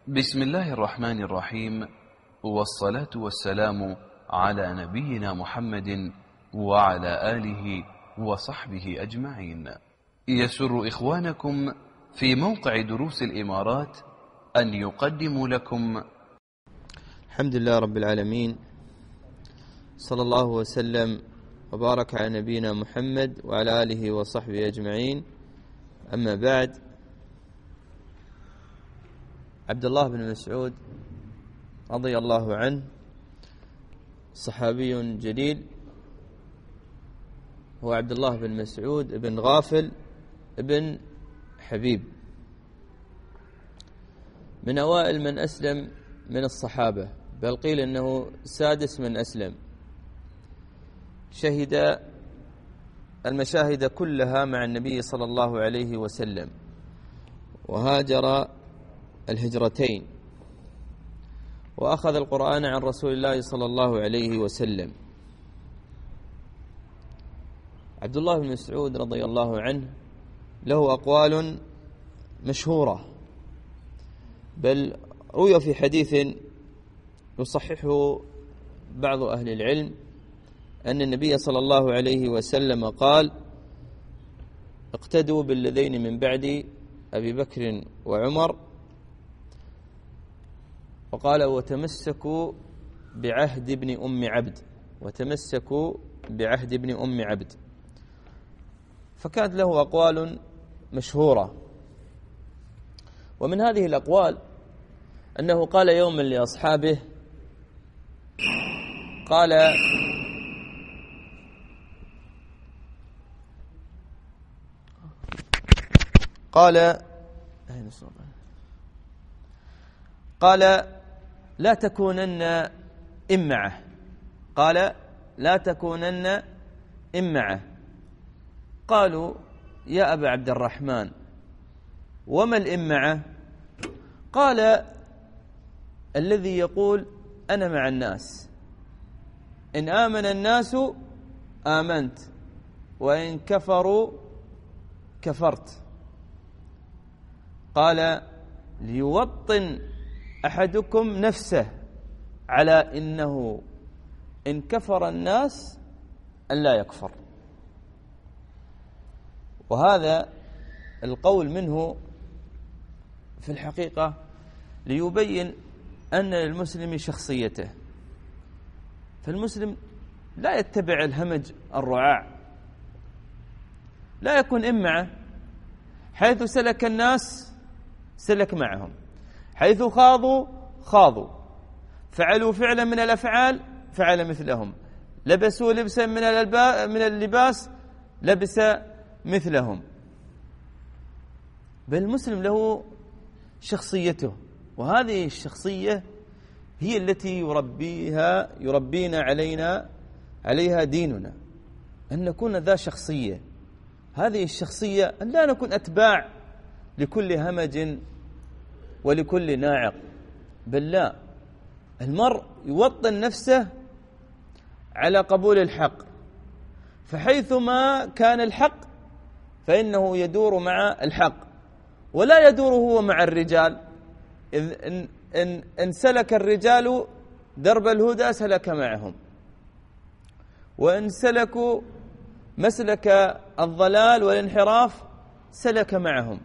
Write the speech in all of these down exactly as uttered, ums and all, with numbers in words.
بسم الله الرحمن الرحيم، والصلاة والسلام على نبينا محمد وعلى آله وصحبه أجمعين. يسر إخوانكم في موقع دروس الإمارات أن يقدموا لكم الحمد لله رب العالمين، صلى الله وسلم وبارك على نبينا محمد وعلى آله وصحبه أجمعين. أما بعد، عبد الله بن مسعود رضي الله عنه صحابي جليل، هو عبد الله بن مسعود بن غافل بن حبيب، من أوائل من أسلم من الصحابة، بل قيل أنه سادس من أسلم. شهد المشاهد كلها مع النبي صلى الله عليه وسلم، وهاجر الهجرتين، وأخذ القرآن عن رسول الله صلى الله عليه وسلم. عبد الله بن مسعود رضي الله عنه له أقوال مشهورة، بل روي في حديث يصححه بعض أهل العلم أن النبي صلى الله عليه وسلم قال: اقتدوا بالذين من بعد أبي بكر وعمر، وقال: وتمسكوا بعهد ابن أم عبد، وتمسكوا بعهد ابن أم عبد. فكانت له أقوال مشهورة، ومن هذه الأقوال أنه قال يوما لأصحابه، قال: قال قال لا تكونن إمعة، قال لا تكونن إمعة. قالوا: يا أبا عبد الرحمن، وما الإمعة؟ قال: الذي يقول أنا مع الناس، إن آمن الناس آمنت، وإن كفروا كفرت. قال: ليوطن أحدكم نفسه على إنه إن كفر الناس أن لا يكفر. وهذا القول منه في الحقيقة ليبين أن للمسلم شخصيته، فالمسلم لا يتبع الهمج الرعاع، لا يكون إمعة، حيث سلك الناس سلك معهم، حيث خاضوا خاضوا، فعلوا فعلا من الأفعال فعل مثلهم، لبسوا لبسا من من اللباس لبس مثلهم. بل المسلم له شخصيته، وهذه الشخصية هي التي يربيها يربينا علينا عليها ديننا، أن نكون ذا شخصية. هذه الشخصية أن لا نكون أتباع لكل همج ولكل ناعق، بل لا، المرء يوطن نفسه على قبول الحق، فحيثما كان الحق فإنه يدور مع الحق، ولا يدور هو مع الرجال. إذ إن, إن, إن سلك الرجال درب الهدى سلك معهم، وإن سلكوا مسلك الضلال والانحراف سلك معهم.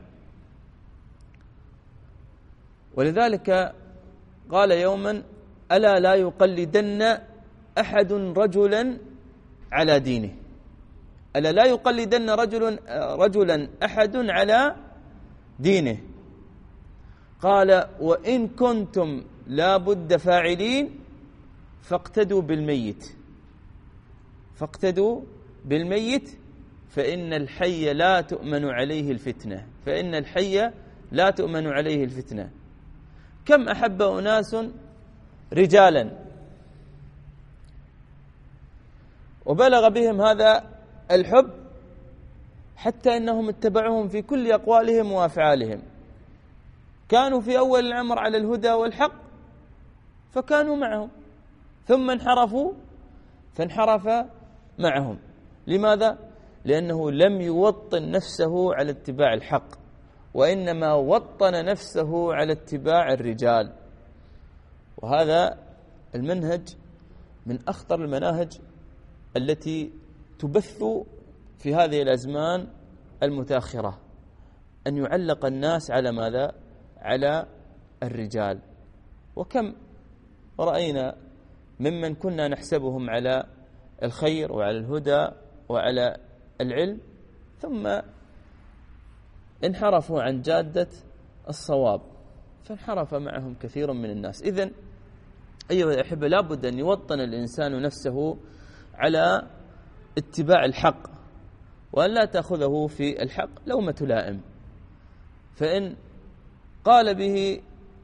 ولذلك قال يوما: ألا لا يقلدن أحد رجلا على دينه، ألا لا يقلدن رجل رجلا أحد على دينه. قال: وإن كنتم لا بد فاعلين فاقتدوا بالميت، فاقتدوا بالميت فإن الحي لا تؤمن عليه الفتنة، فإن الحي لا تؤمن عليه الفتنة. كم أحب أناس رجالا وبلغ بهم هذا الحب حتى أنهم اتبعوهم في كل أقوالهم وأفعالهم، كانوا في أول الأمر على الهدى والحق فكانوا معهم، ثم انحرفوا فانحرف معهم. لماذا؟ لأنه لم يوطن نفسه على اتباع الحق، وإنما وطن نفسه على اتباع الرجال. وهذا المنهج من أخطر المناهج التي تبث في هذه الأزمان المتأخرة، أن يعلق الناس على ماذا؟ على الرجال. وكم رأينا ممن كنا نحسبهم على الخير وعلى الهدى وعلى العلم ثم انحرفوا عن جادة الصواب، فانحرف معهم كثير من الناس. إذن أيها الأحبة، لا بد أن يوطن الإنسان نفسه على اتباع الحق، وأن لا تأخذه في الحق لومة لائم، فإن قال به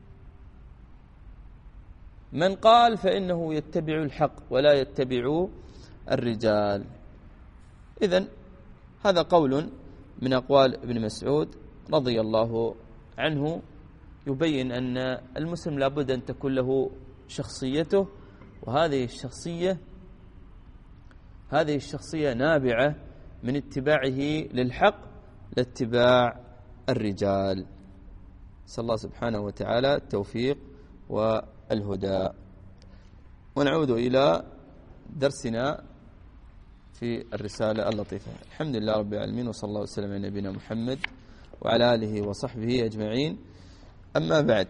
من قال فإنه يتبع الحق ولا يتبع الرجال. إذن هذا قول من أقوال ابن مسعود رضي الله عنه يبين أن المسلم لابد أن تكون له شخصيته، وهذه الشخصية هذه الشخصية نابعة من اتباعه للحق لاتباع الرجال. نسأل الله سبحانه وتعالى التوفيق والهدى. ونعود إلى درسنا في الرسالة اللطيفة. الحمد لله رب العالمين، وصلى الله وسلم على نبينا محمد وعلى آله وصحبه أجمعين. أما بعد،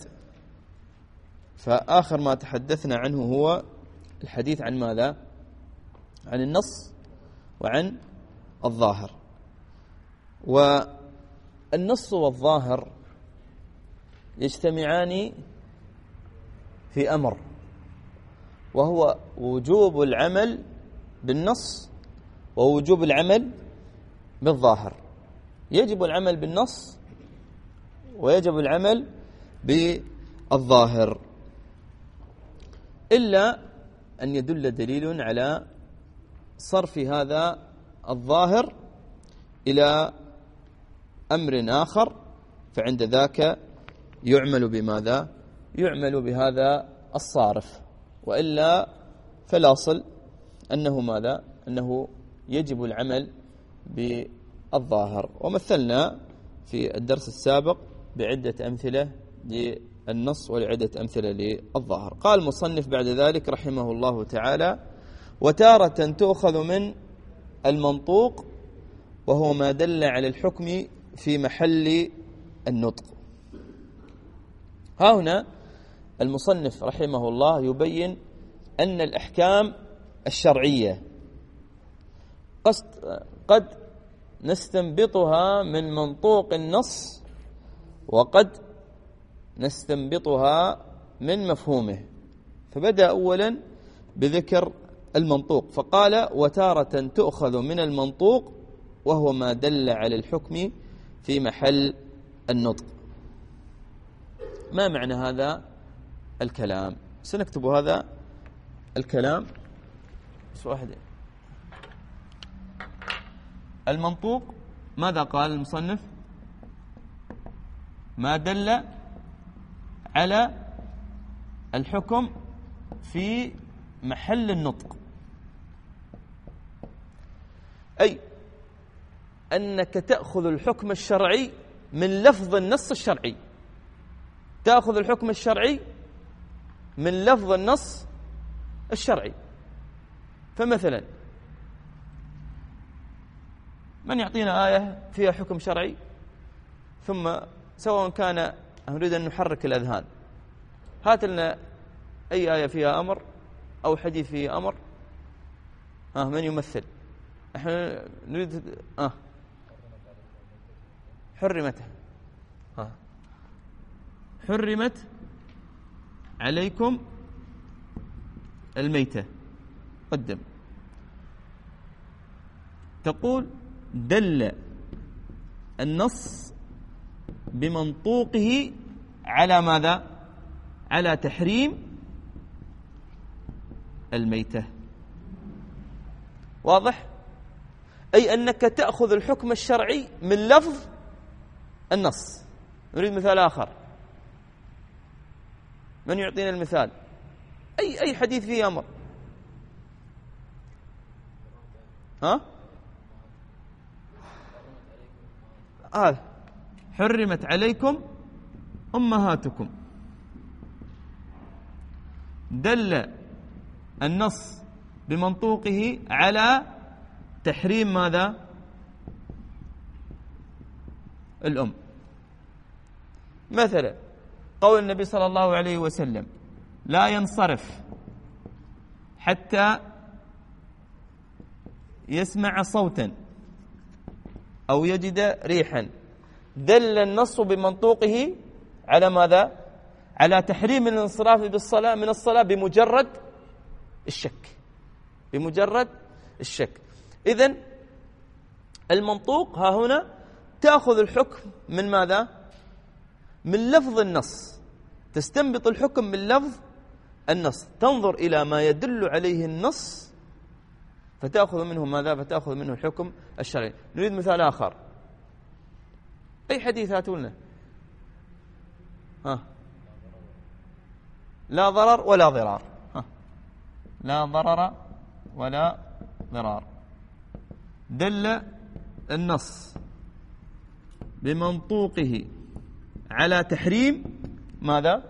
فآخر ما تحدثنا عنه هو الحديث عن ماذا؟ عن النص وعن الظاهر. والنص والظاهر يجتمعان في أمر، وهو وجوب العمل بالنص ووجوب العمل بالظاهر. يجب العمل بالنص ويجب العمل بالظاهر، إلا أن يدل دليل على صرف هذا الظاهر إلى أمر آخر، فعند ذاك يعمل بماذا؟ يعمل بهذا الصارف، وإلا فالأصل أنه ماذا؟ أنه يجب العمل بالظاهر. ومثلنا في الدرس السابق بعدة أمثلة للنص ولعدة أمثلة للظاهر. قال المصنف بعد ذلك رحمه الله تعالى: وتارة تؤخذ من المنطوق وهو ما دل على الحكم في محل النطق. ها هنا المصنف رحمه الله يبين أن الأحكام الشرعية قد نستنبطها من منطوق النص، وقد نستنبطها من مفهومه. فبدأ أولا بذكر المنطوق فقال: وتارة تؤخذ من المنطوق وهو ما دل على الحكم في محل النطق. ما معنى هذا الكلام؟ سنكتب هذا الكلام بس واحد. المنطوق ماذا قال المصنف؟ ما دل على الحكم في محل النطق، أي أنك تأخذ الحكم الشرعي من لفظ النص الشرعي، تأخذ الحكم الشرعي من لفظ النص الشرعي. فمثلا من يعطينا آية فيها حكم شرعي، ثم سواء كان نريد أن نحرك الأذهان، هات لنا أي آية فيها أمر أو حديث فيه أمر. آه من يمثل؟ احنا نريد آه حرمت آه حرمت عليكم الميتة. قدم تقول دل النص بمنطوقه على ماذا؟ على تحريم الميتة. واضح؟ أي أنك تأخذ الحكم الشرعي من لفظ النص. نريد مثال آخر. من يعطينا المثال؟ أي أي حديث فيه أمر. ها؟ هذا آه. حرمت عليكم أمهاتكم، دل النص بمنطوقه على تحريم ماذا؟ الأم. مثلا قول النبي صلى الله عليه وسلم لا ينصرف حتى يسمع صوتا أو يجد ريحا، دل النص بمنطوقه على ماذا؟ على تحريم الانصراف بالصلاة من الصلاة بمجرد الشك، بمجرد الشك. إذن المنطوق ها هنا تأخذ الحكم من ماذا؟ من لفظ النص، تستنبط الحكم من لفظ النص، تنظر إلى ما يدل عليه النص فتأخذ منه ماذا؟ فتأخذ منه الحكم الشرعي. نريد مثال آخر. أي حديث هاتوا لنا؟ ها لا ضرر ولا ضرار. ها لا ضرر ولا ضرار، دل النص بمنطوقه على تحريم ماذا؟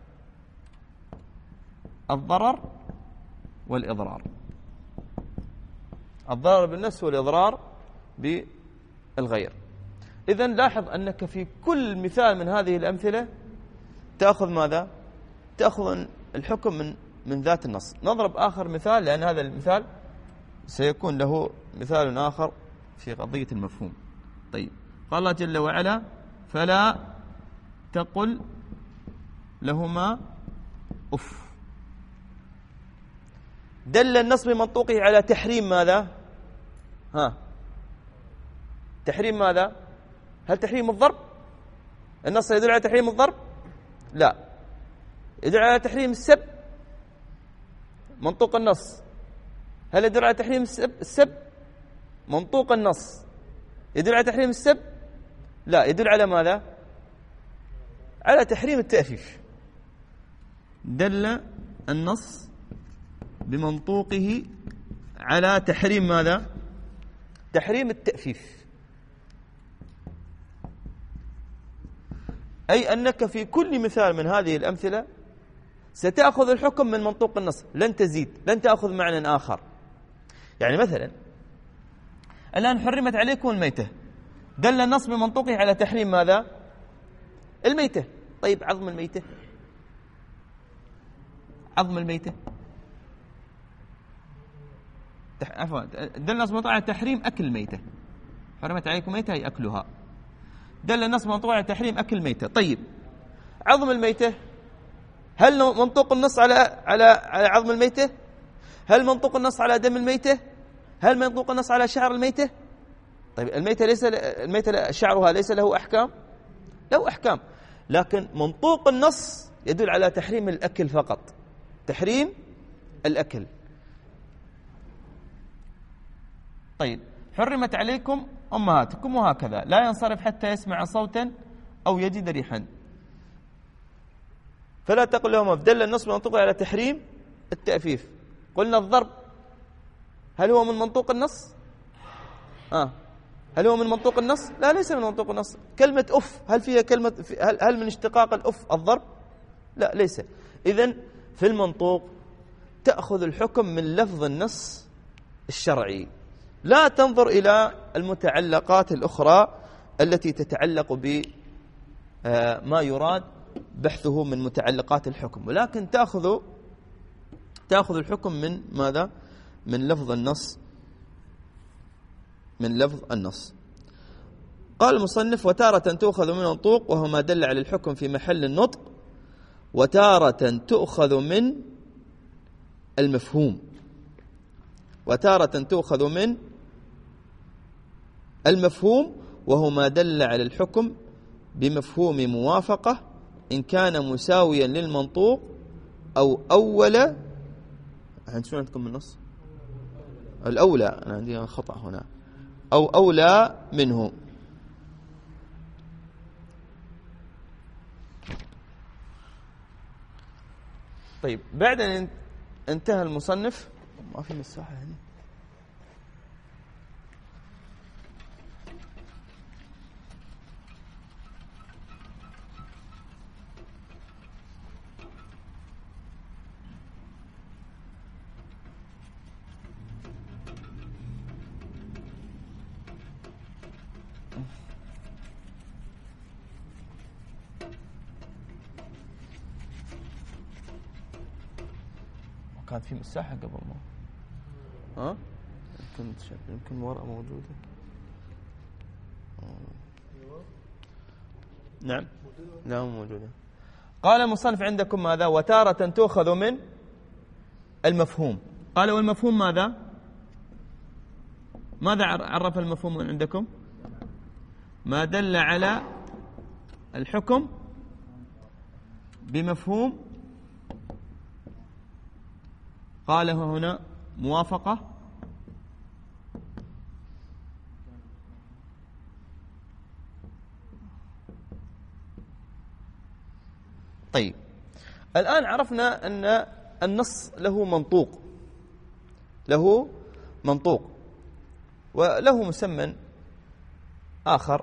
الضرر والإضرار، الضرر بالنفس والإضرار بالغير. إذن لاحظ أنك في كل مثال من هذه الأمثلة تأخذ ماذا؟ تأخذ الحكم من من ذات النص. نضرب آخر مثال، لأن هذا المثال سيكون له مثال آخر في قضية المفهوم. طيب، قال الله جل وعلا فلا تقل لهما أف، دل النص بمنطوقه على تحريم ماذا؟ ها تحريم ماذا؟ هل تحريم الضرب؟ النص يدل على تحريم الضرب؟ لا، يدل على تحريم السب. منطوق النص هل يدل على تحريم السب؟ السب منطوق النص يدل على تحريم السب؟ لا، يدل على ماذا؟ على تحريم التأفيف. دل النص بمنطوقه على تحريم ماذا؟ تحريم التأفيف، أي أنك في كل مثال من هذه الأمثلة ستأخذ الحكم من منطوق النص، لن تزيد، لن تأخذ معنى آخر. يعني مثلا الآن حرمت عليكم الميتة، دل النص بمنطوقه على تحريم ماذا؟ الميتة. طيب عظم الميتة، عظم الميتة عفوا دل النص بمنطوقه على تحريم أكل الميتة. حرمت عليكم الميتة أي أكلها، دل النص بمنطوقه على تحريم أكل الميتة. طيب عظم الميتة، هل منطوق النص على على على عظم الميتة؟ هل منطوق النص على دم الميتة؟ هل منطوق النص على شعر الميتة؟ طيب الميتة ليس الميتة شعرها ليس له أحكام؟ له أحكام، لكن منطوق النص يدل على تحريم الأكل فقط، تحريم الأكل. طيب حرمت عليكم أمهاتكم وهكذا، لا ينصرف حتى يسمع صوتا أو يجد ريحا، فلا تقل لهم دل النص منطوقه على تحريم التأفيف. قلنا الضرب هل هو من منطوق النص؟ آه هل هو من منطوق النص؟ لا، ليس من منطوق النص. كلمة أف هل فيها كلمة هل هل من اشتقاق الأف الضرب؟ لا، ليس. إذن في المنطوق تأخذ الحكم من لفظ النص الشرعي، لا تنظر إلى المتعلقات الأخرى التي تتعلق بما يراد بحثه من متعلقات الحكم، ولكن تأخذ تأخذ الحكم من ماذا؟ من لفظ النص، من لفظ النص. قال المصنف وتارة تؤخذ من المنطوق وهو ما دل على الحكم في محل النطق، وتارة تؤخذ من المفهوم، وتارة تؤخذ من المفهوم وهو ما دل على الحكم بمفهوم موافقة إن كان مساويا للمنطوق أو أول. أنت شو عندكم من النص؟ الأولى، أنا عندي خطأ هنا، أو أولى منه. طيب بعد أن انتهى المصنف، ما في مساحة هنا، كانت في مساحة قبل ما ها يمكن يمكن ورقة موجودة. نعم لا مو موجودة. قال المصنف عندكم ماذا؟ وتارة تؤخذ من المفهوم. قال والمفهوم ماذا؟ ماذا عرف المفهوم عندكم؟ ما دل على الحكم بمفهوم، قال هنا موافقة طيب الآن عرفنا أن النص له منطوق، له منطوق وله مسمى آخر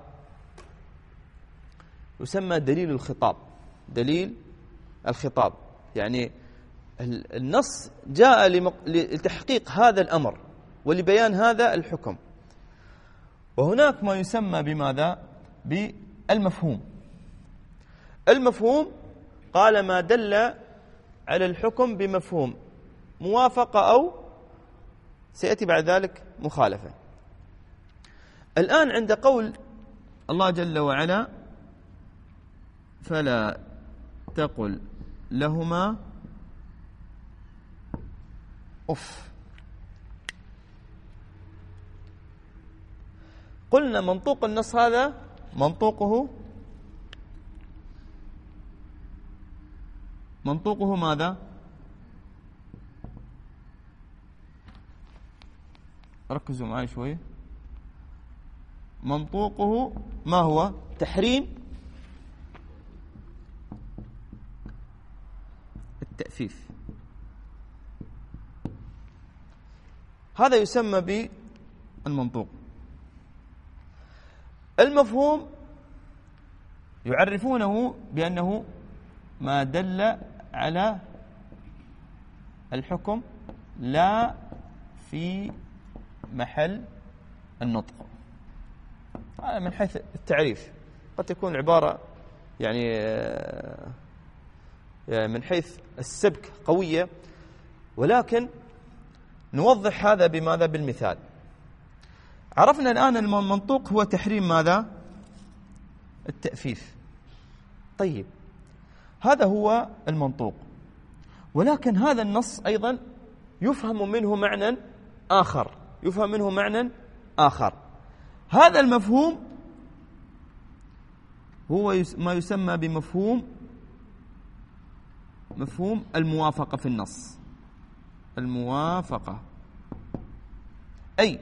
يسمى دليل الخطاب. دليل الخطاب يعني النص جاء لتحقيق هذا الأمر ولبيان هذا الحكم. وهناك ما يسمى بماذا؟ بالمفهوم. المفهوم قال ما دل على الحكم بمفهوم موافقة أو سيأتي بعد ذلك مخالفة. الآن عند قول الله جل وعلا فلا تقل لهما أف، قلنا منطوق النص هذا منطوقه منطوقه ماذا؟ ركزوا معي شوي. منطوقه ما هو؟ تحريم التأفيف. هذا يسمى بالمنطوق. المفهوم يعرفونه بأنه ما دل على الحكم لا في محل النطق. هذا من حيث التعريف. قد تكون العبارة يعني من حيث السبك قوية، ولكن نوضح هذا بماذا؟ بالمثال. عرفنا الآن المنطوق هو تحريم ماذا؟ التأفيف. طيب هذا هو المنطوق، ولكن هذا النص أيضا يفهم منه معنى آخر، يفهم منه معنى آخر. هذا المفهوم هو ما يسمى بمفهوم مفهوم الموافقة في النص. الموافقة أي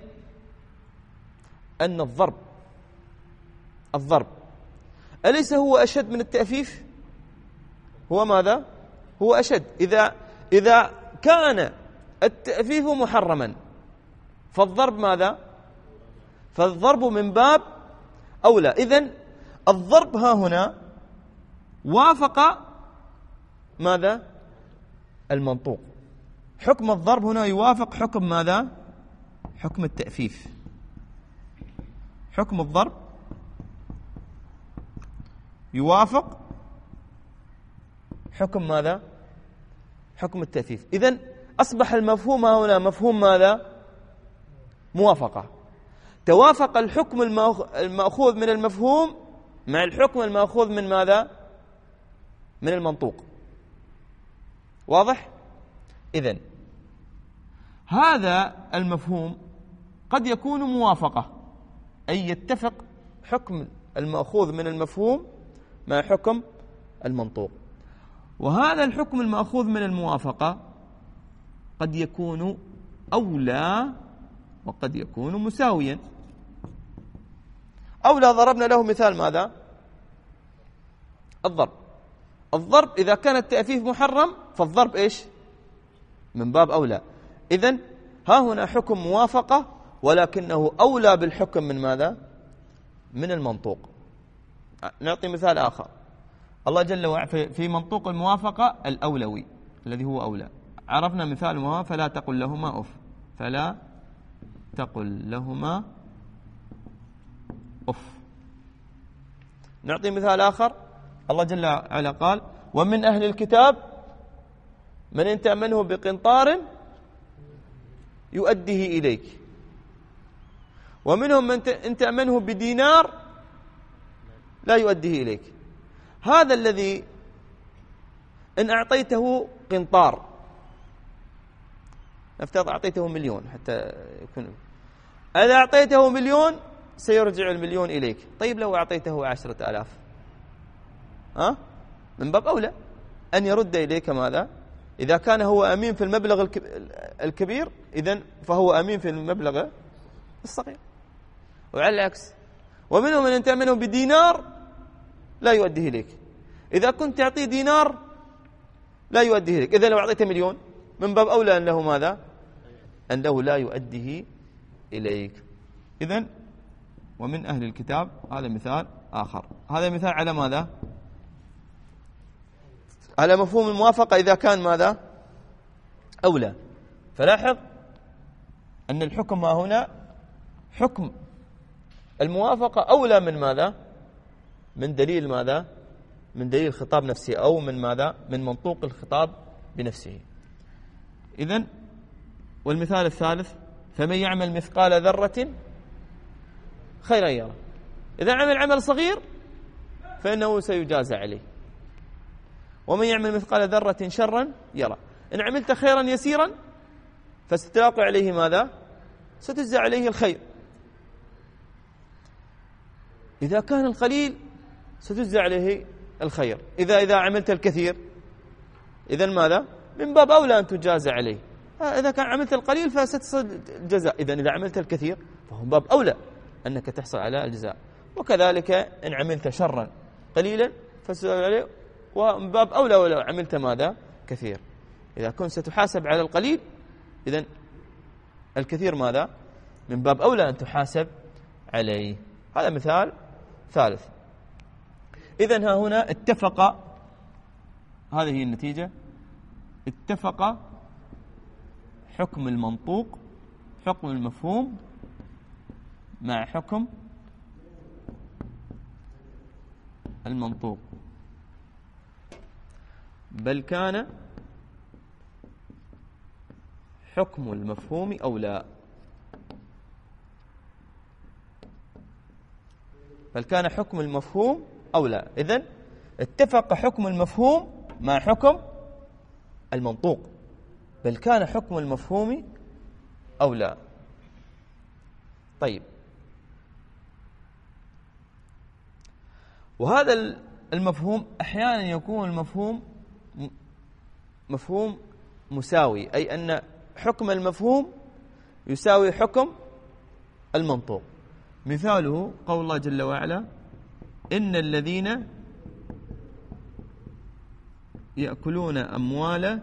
أن الضرب الضرب أليس هو أشد من التأفيف؟ هو ماذا؟ هو أشد. إذا إذا كان التأفيف محرما فالضرب ماذا؟ فالضرب من باب أولى. إذن الضرب ها هنا وافق ماذا؟ المنطوق. حكم الضرب هنا يوافق حكم ماذا؟ حكم التأفيف. حكم الضرب يوافق حكم ماذا؟ حكم التأفيف. إذن أصبح المفهوم هنا مفهوم ماذا؟ موافقة. توافق الحكم المأخوذ من المفهوم مع الحكم المأخوذ من ماذا؟ من المنطوق. واضح؟ إذن هذا المفهوم قد يكون موافقة، أي يتفق حكم المأخوذ من المفهوم مع حكم المنطوق. وهذا الحكم المأخوذ من الموافقة قد يكون أولى وقد يكون مساويا. أولى ضربنا له مثال ماذا؟ الضرب. الضرب إذا كان التأفيف محرم فالضرب إيش؟ من باب أولى. إذن ها هنا حكم موافقة ولكنه أولى بالحكم من ماذا؟ من المنطوق. نعطي مثال آخر. الله جل وعلا في منطوق الموافقة الأولوي الذي هو أولى. عرفنا مثال ما فلا تقل لهما أف. فلا تقل لهما أف. نعطي مثال آخر. الله جل وعلا قال ومن أهل الكتاب من إن تأمنه بقنطار يؤديه إليك، ومنهم من إن تأمنه بدينار لا يؤديه إليك. هذا الذي إن أعطيته قنطار، نفترض أعطيته مليون حتى يكون، إذا أعطيته مليون سيرجع المليون إليك. طيب لو أعطيته عشرة آلاف، ها؟ من باب أولى أن يرد إليك ماذا؟ إذا كان هو أمين في المبلغ الكبير إذن فهو أمين في المبلغ الصغير، وعلى العكس. ومنهم من تأمنه بدينار لا يؤديه إليك، إذا كنت تعطيه دينار لا يؤديه إليك، إذا لو أعطيته مليون من باب أولى أنه ماذا؟ أنه لا يؤديه إليك. إذن ومن أهل الكتاب، هذا مثال آخر. هذا مثال على ماذا؟ على مفهوم الموافقة إذا كان ماذا؟ أولى. فلاحظ أن الحكم ما هنا حكم الموافقة أولى من ماذا؟ من دليل ماذا؟ من دليل الخطاب نفسه، أو من ماذا؟ من منطوق الخطاب بنفسه. إذن والمثال الثالث: فمن يعمل مثقال ذرة خيرا يرى. إذا عمل عمل صغير فإنه سيجازى عليه، ومن يعمل مثقال ذرة شرا يرى. إن عملت خيرا يسيرا فستلاقي عليه ماذا؟ ستجزى عليه الخير. إذا كان القليل ستجزى عليه الخير. إذا إذا عملت الكثير إذن ماذا؟ من باب أولى أن تجازى عليه. إذا كان عملت القليل فستصل الجزاء، إذن إذا عملت الكثير فهو من باب أولى أنك تحصل على الجزاء. وكذلك إن عملت شرا قليلا فستجزى عليه، ومن باب أولى ولو عملت ماذا؟ كثير. إذا كنت ستحاسب على القليل إذن الكثير ماذا؟ من باب أولى أن تحاسب عليه. هذا مثال ثالث. إذن ها هنا اتفق، هذه هي النتيجة، اتفق حكم المنطوق، حكم المفهوم مع حكم المنطوق، بل كان حكم المفهوم أولى. بل كان حكم المفهوم أولى. إذن اتفق حكم المفهوم مع حكم المنطوق، بل كان حكم المفهوم أولى. طيب، وهذا المفهوم أحيانا يكون المفهوم مفهوم مساوي، أي أن حكم المفهوم يساوي حكم المنطوق. مثاله قول الله جل وعلا: إن الذين يأكلون أموال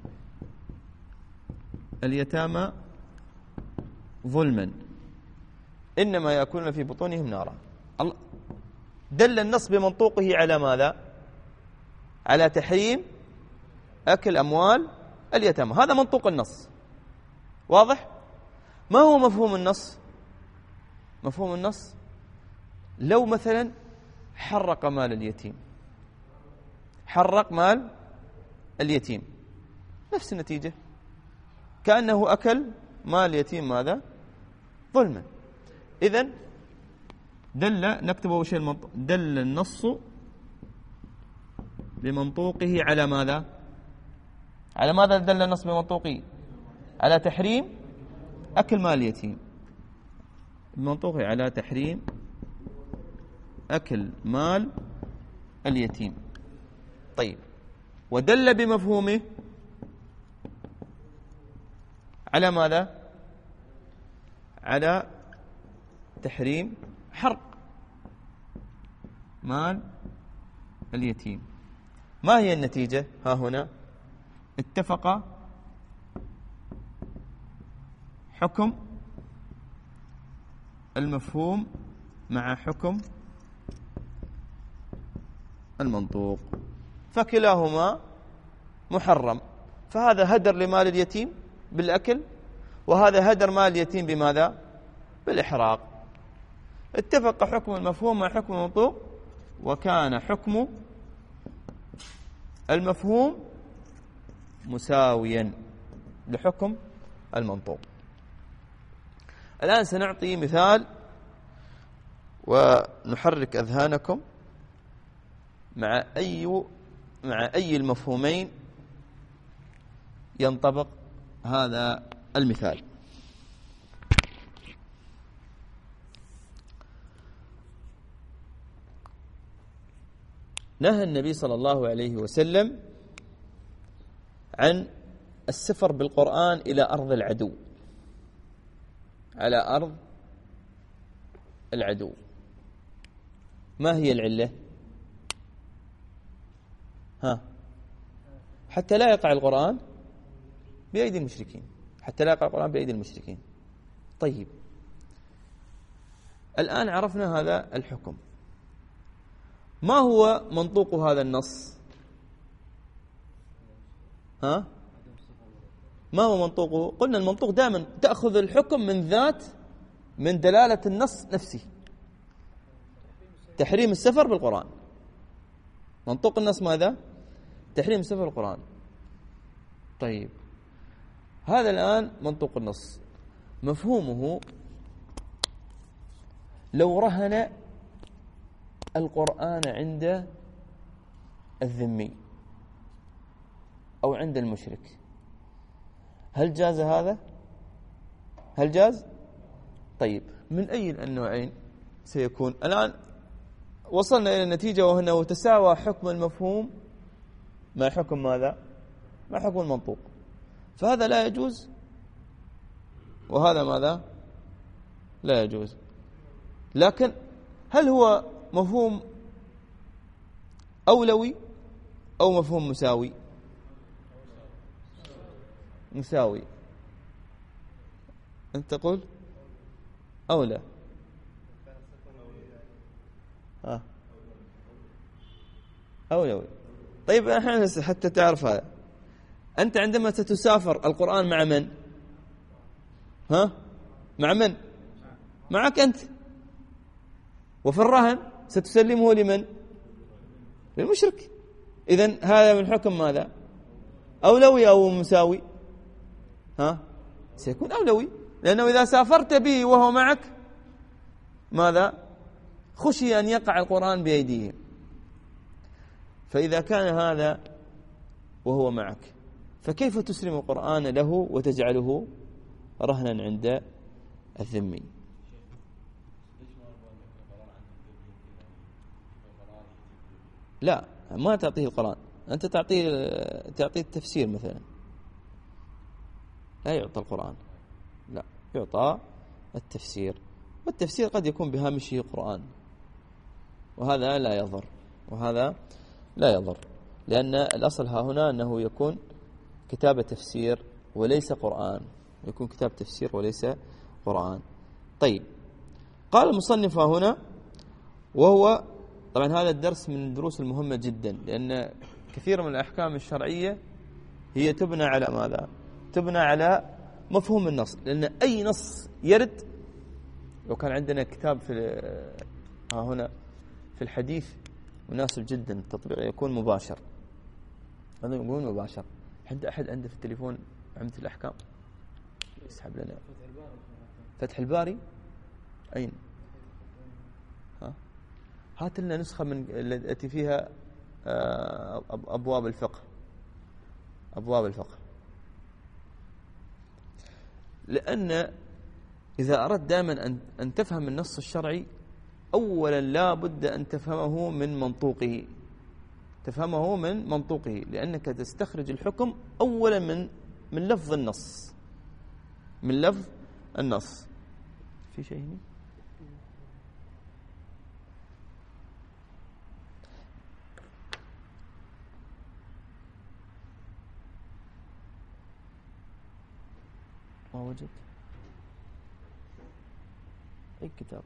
اليتامى ظلما إنما يأكلون في بطونهم نارا. دل النص بمنطوقه على ماذا؟ على تحريم أكل أموال اليتامى. هذا منطوق النص، واضح؟ ما هو مفهوم النص؟ مفهوم النص لو مثلا حرق مال اليتيم، حرق مال اليتيم، نفس النتيجة، كأنه أكل مال اليتيم ماذا؟ ظلما. إذن دل، نكتب أول شيء المنطق، دل النص بمنطوقه على ماذا؟ على ماذا دل النص بمنطوقه؟ على تحريم أكل مال اليتيم، بمنطوقه على تحريم أكل مال اليتيم. طيب، ودل بمفهومه على ماذا؟ على تحريم حرق مال اليتيم. ما هي النتيجة؟ ها هنا اتفق حكم المفهوم مع حكم المنطوق، فكلاهما محرم. فهذا هدر لمال اليتيم بالأكل، وهذا هدر مال اليتيم بماذا؟ بالإحراق. اتفق حكم المفهوم مع حكم المنطوق، وكان حكم المفهوم مساويا لحكم المنطوق. الآن سنعطي مثال ونحرك أذهانكم مع أي مع أي المفهومين ينطبق هذا المثال. نهى النبي صلى الله عليه وسلم عن السفر بالقرآن إلى أرض العدو، على أرض العدو. ما هي العلة؟ ها حتى لا يقع القرآن بأيدي المشركين، حتى لا يقع القرآن بأيدي المشركين. طيب الآن عرفنا هذا الحكم، ما هو منطوق هذا النص؟ ها ما هو منطوقه؟ قلنا المنطوق دائما تأخذ الحكم من ذات من دلالة النص نفسه. تحريم السفر بالقرآن، منطوق النص ماذا؟ تحريم السفر بالقرآن. طيب هذا الآن منطوق النص، مفهومه لو رهن القرآن عند الذمي أو عند المشرك، هل جاز هذا؟ هل جاز؟ طيب من أي النوعين سيكون؟ الآن وصلنا إلى النتيجة وهو أنه تساوى حكم المفهوم مع حكم ماذا؟ مع حكم المنطوق، فهذا لا يجوز وهذا ماذا؟ لا يجوز. لكن هل هو مفهوم أولوي أو مفهوم مساوي؟ مساوي. أنت تقول أولى. ها أولوي. طيب احنا حتى تعرف هذا، أنت عندما ستسافر القرآن مع من؟ ها مع من؟ معك أنت. وفي الرهن ستسلمه لمن؟ للمشرك. إذن هذا من حكم ماذا؟ أولوي أو مساوي؟ ها سيكون أولوي، لأنه إذا سافرت به وهو معك ماذا؟ خشي أن يقع القرآن بأيديهم. فإذا كان هذا وهو معك فكيف تسلم القرآن له وتجعله رهنا عند الذمي؟ لا ما تعطيه القرآن، أنت تعطيه تعطيه التفسير مثلا، لا يعطى القرآن، لا يعطى التفسير، والتفسير قد يكون بهامشه قرآن، وهذا لا يضر، وهذا لا يضر، لأن الأصل ها هنا أنه يكون كتاب تفسير وليس قرآن، يكون كتاب تفسير وليس قرآن. طيب قال المصنف هنا، وهو طبعا هذا الدرس من الدروس المهمة جدا، لأن كثير من الأحكام الشرعية هي تبنى على ماذا؟ تبنى على مفهوم النص، لأن أي نص يرد، لو كان عندنا كتاب في ها هنا في الحديث مناسب جدا التطبيق يكون مباشر، هذا يقول مباشر. عند أحد عنده في التليفون عمدة الأحكام يسحب لنا فتح الباري، أين؟ ها هات لنا نسخة من التي فيها أبواب الفقه، أبواب الفقه، لأن إذا أردت دائما أن تفهم النص الشرعي أولا لا بد أن تفهمه من منطوقه، تفهمه من منطوقه، لأنك تستخرج الحكم أولا من من لفظ النص، من لفظ النص. في شيء هنا؟ ما وجد أي كتاب.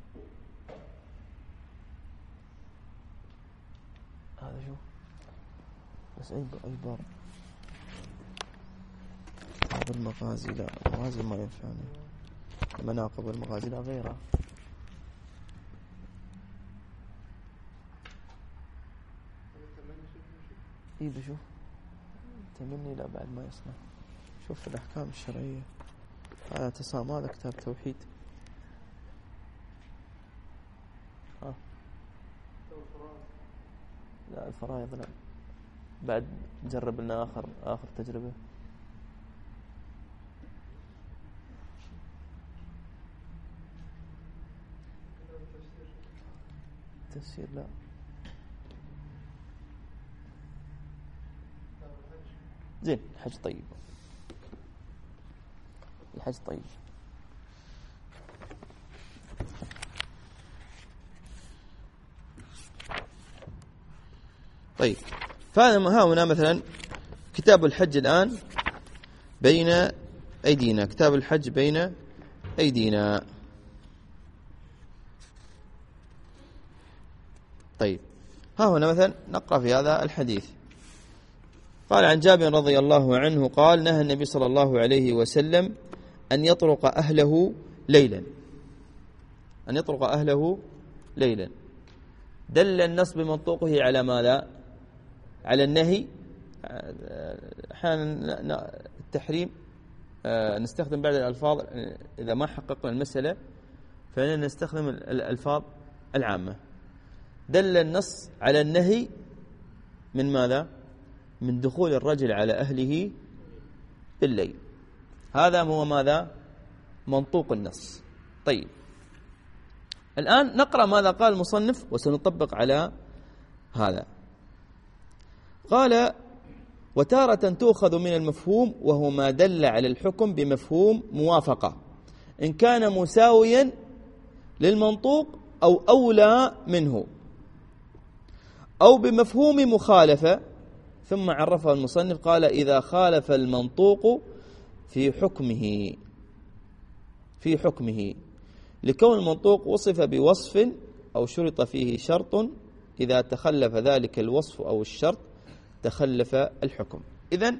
هذا شو بس أي أي باب بعض المغازي، لا المغازي ما ينفعني، مناقب المغازي لا غيرها. إيه بشوف تمني لا بعد ما يصنع. شوف الأحكام الشرعية هذا تصام، هذا كتاب توحيد. ها لا الفرائض لا، بعد جرب لنا آخر آخر تجربة. تفسير لا. زين الحج طيب، الحج طيب. طيب فهذا ها هنا مثلا كتاب الحج الآن بين أيدينا، كتاب الحج بين أيدينا. طيب ها هنا مثلا نقرأ في هذا الحديث. قال عن جابر رضي الله عنه قال نهى النبي صلى الله عليه وسلم أن يطرق أهله ليلا، أن يطرق أهله ليلا. دل النص بمنطوقه على ماذا؟ على النهي. أحيانا التحريم نستخدم بعض الألفاظ إذا ما حققنا المسألة فإننا نستخدم الألفاظ العامة. دل النص على النهي من ماذا؟ من دخول الرجل على أهله بالليل. هذا هو ماذا؟ منطوق النص. طيب الآن نقرأ ماذا قال المصنف وسنطبق على هذا. قال وتارة تؤخذ من المفهوم وهو ما دل على الحكم بمفهوم موافقة إن كان مساويا للمنطوق أو أولى منه، أو بمفهوم مخالفة. ثم عرفه المصنف قال إذا خالف المنطوق في حكمه في حكمه لكون المنطوق وصف بوصف أو شرط فيه شرط، إذا تخلف ذلك الوصف أو الشرط تخلف الحكم. إذن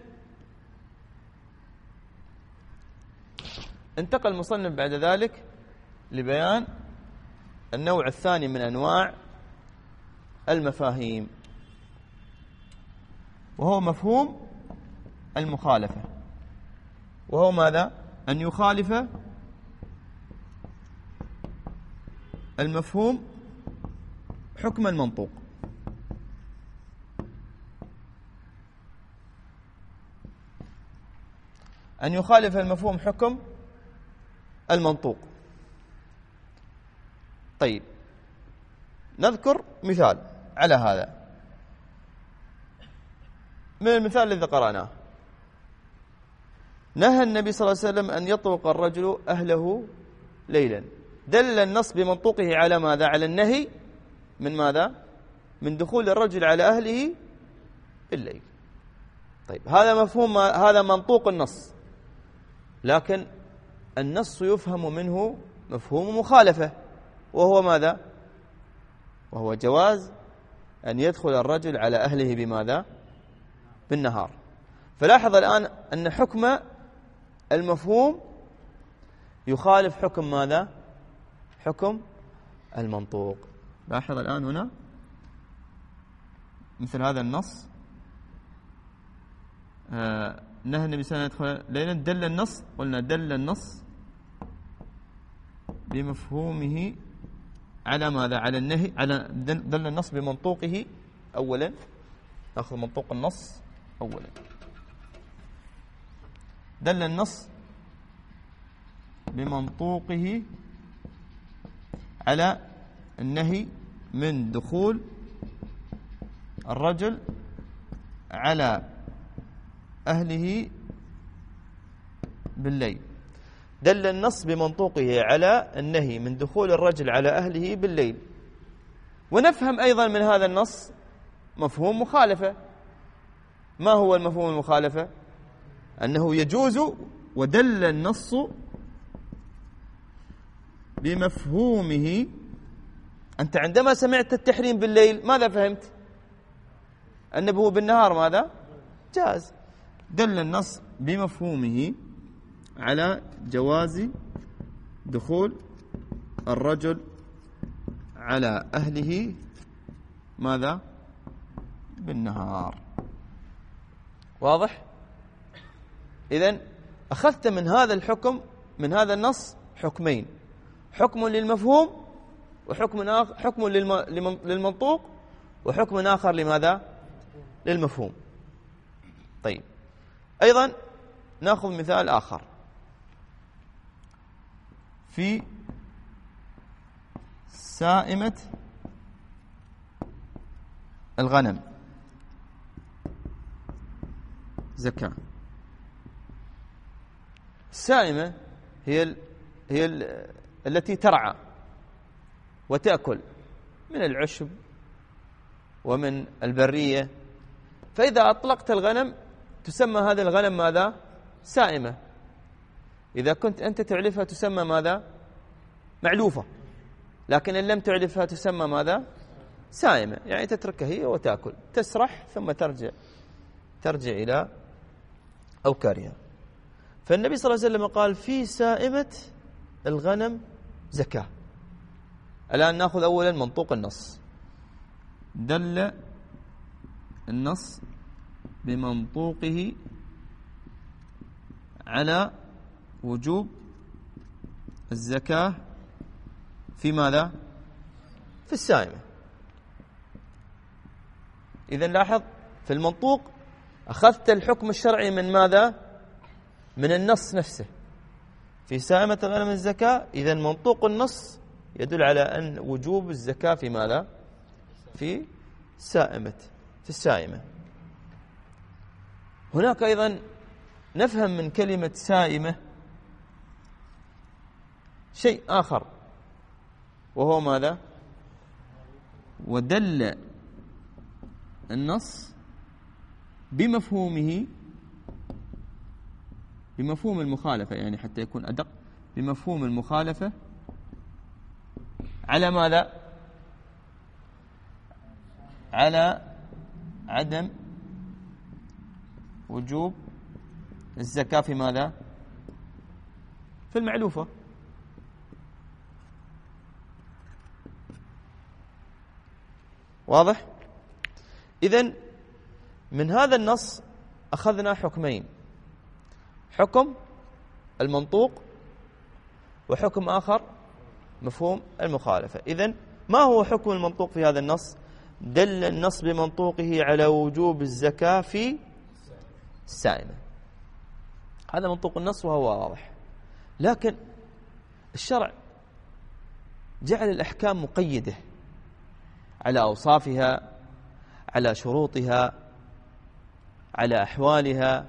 انتقل المصنف بعد ذلك لبيان النوع الثاني من أنواع المفاهيم، وهو مفهوم المخالفة. وهو ماذا؟ أن يخالف المفهوم حكم المنطوق. أن يخالف المفهوم حكم المنطوق. طيب نذكر مثال على هذا من المثال الذي قرأناه. نهى النبي صلى الله عليه وسلم أن يطرق الرجل أهله ليلا. دل النص بمنطوقه على ماذا؟ على النهي من ماذا؟ من دخول الرجل على أهله بالليل. طيب هذا مفهوم، هذا منطوق النص، لكن النص يفهم منه مفهوم مخالفة، وهو ماذا؟ وهو جواز أن يدخل الرجل على أهله بماذا؟ بالنهار. فلاحظ الآن أن حكم المفهوم يخالف حكم ماذا؟ حكم المنطوق. لاحظ الآن هنا مثل هذا النص آه نهى النبي صلى الله عليه وسلم يدخل ليلا. دل النص، قلنا دل النص بمفهومه على ماذا؟ على النهي. على دل النص بمنطوقه أولا. نأخذ منطوق النص أولا. دل النص بمنطوقه على النهي من دخول الرجل على أهله بالليل. دل النص بمنطوقه على النهي من دخول الرجل على أهله بالليل. ونفهم أيضا من هذا النص مفهوم مخالفة. ما هو المفهوم المخالفة؟ أنه يجوز. ودل النص بمفهومه. أنت عندما سمعت التحريم بالليل ماذا فهمت؟ أنه بالنهار ماذا؟ جاز. دل النص بمفهومه على جواز دخول الرجل على أهله ماذا؟ بالنهار. واضح؟ إذن أخذت من هذا الحكم، من هذا النص، حكمين: حكم للمفهوم، وحكم آخر حكم للمنطوق، وحكم آخر لماذا؟ للمفهوم. طيب، أيضا نأخذ مثال آخر في سائمة الغنم زكاة. السائمة هي ال هي ال التي ترعى وتأكل من العشب ومن البرية، فإذا أطلقت الغنم تسمى هذا الغنم ماذا؟ سائمة. إذا كنت أنت تعلفها تسمى ماذا؟ معلوفة. لكن إن لم تعلفها تسمى ماذا؟ سائمة، يعني تتركها هي وتأكل، تسرح ثم ترجع ترجع إلى أوكارها. فالنبي صلى الله عليه وسلم قال في سائمة الغنم زكاة. الآن نأخذ أولا منطوق النص. دل النص بمنطوقه على وجوب الزكاة في ماذا؟ في السائمة. إذن لاحظ، في المنطوق أخذت الحكم الشرعي من ماذا؟ من النص نفسه. في سائمة الغنم الزكاة، إذن منطوق النص يدل على أن وجوب الزكاة في ماذا؟ في سائمة في السائمة. هناك أيضا نفهم من كلمة سائمة شيء آخر، وهو ماذا؟ ودل النص بمفهومه، بمفهوم المخالفة، يعني حتى يكون أدق، بمفهوم المخالفة على ماذا؟ على عدم وجوب الزكاة في ماذا؟ في المعلوفة. واضح؟ إذن من هذا النص أخذنا حكمين: حكم المنطوق، وحكم آخر مفهوم المخالفة. إذن ما هو حكم المنطوق في هذا النص؟ دل النص بمنطوقه على وجوب الزكاة في السائمة. هذا منطوق النص وهو واضح. لكن الشرع جعل الأحكام مقيدة على أوصافها، على شروطها، على أحوالها،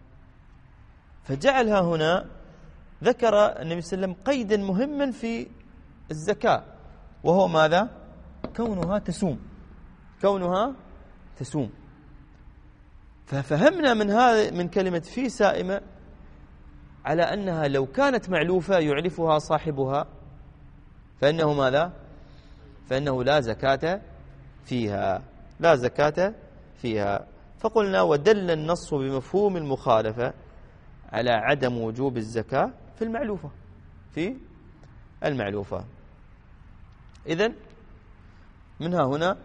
فجعلها هنا، ذكر النبي صلى الله عليه وسلم قيدا مهما في الزكاة، وهو ماذا؟ كونها تسوم كونها تسوم ففهمنا من هذا من كلمة في سائمة على أنها لو كانت معلوفة يعلفها صاحبها فإنه ماذا؟ فإنه لا زكاة فيها لا زكاة فيها. فقلنا ودل النص بمفهوم المخالفة على عدم وجوب الزكاة في المعلوفة في المعلوفة. إذن منها هنا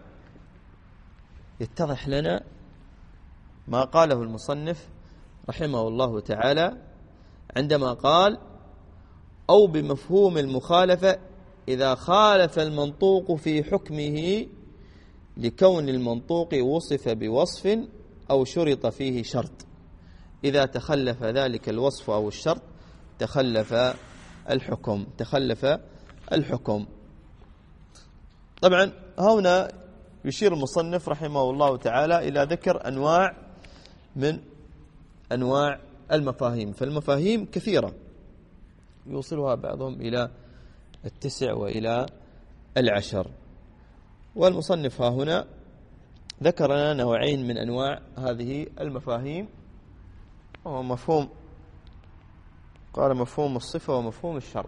يتضح لنا ما قاله المصنف رحمه الله تعالى عندما قال: أو بمفهوم المخالفة إذا خالف المنطوق في حكمه لكون المنطوق وصف بوصف أو شرط فيه شرط، إذا تخلف ذلك الوصف أو الشرط تخلف الحكم تخلف الحكم. طبعا هنا يشير المصنف رحمه الله تعالى إلى ذكر أنواع من أنواع المفاهيم، فالمفاهيم كثيرة يوصلها بعضهم إلى التسع وإلى العشر، والمصنف ها هنا ذكر لنا نوعين من أنواع هذه المفاهيم، وهو مفهوم قال مفهوم الصفة ومفهوم الشرط.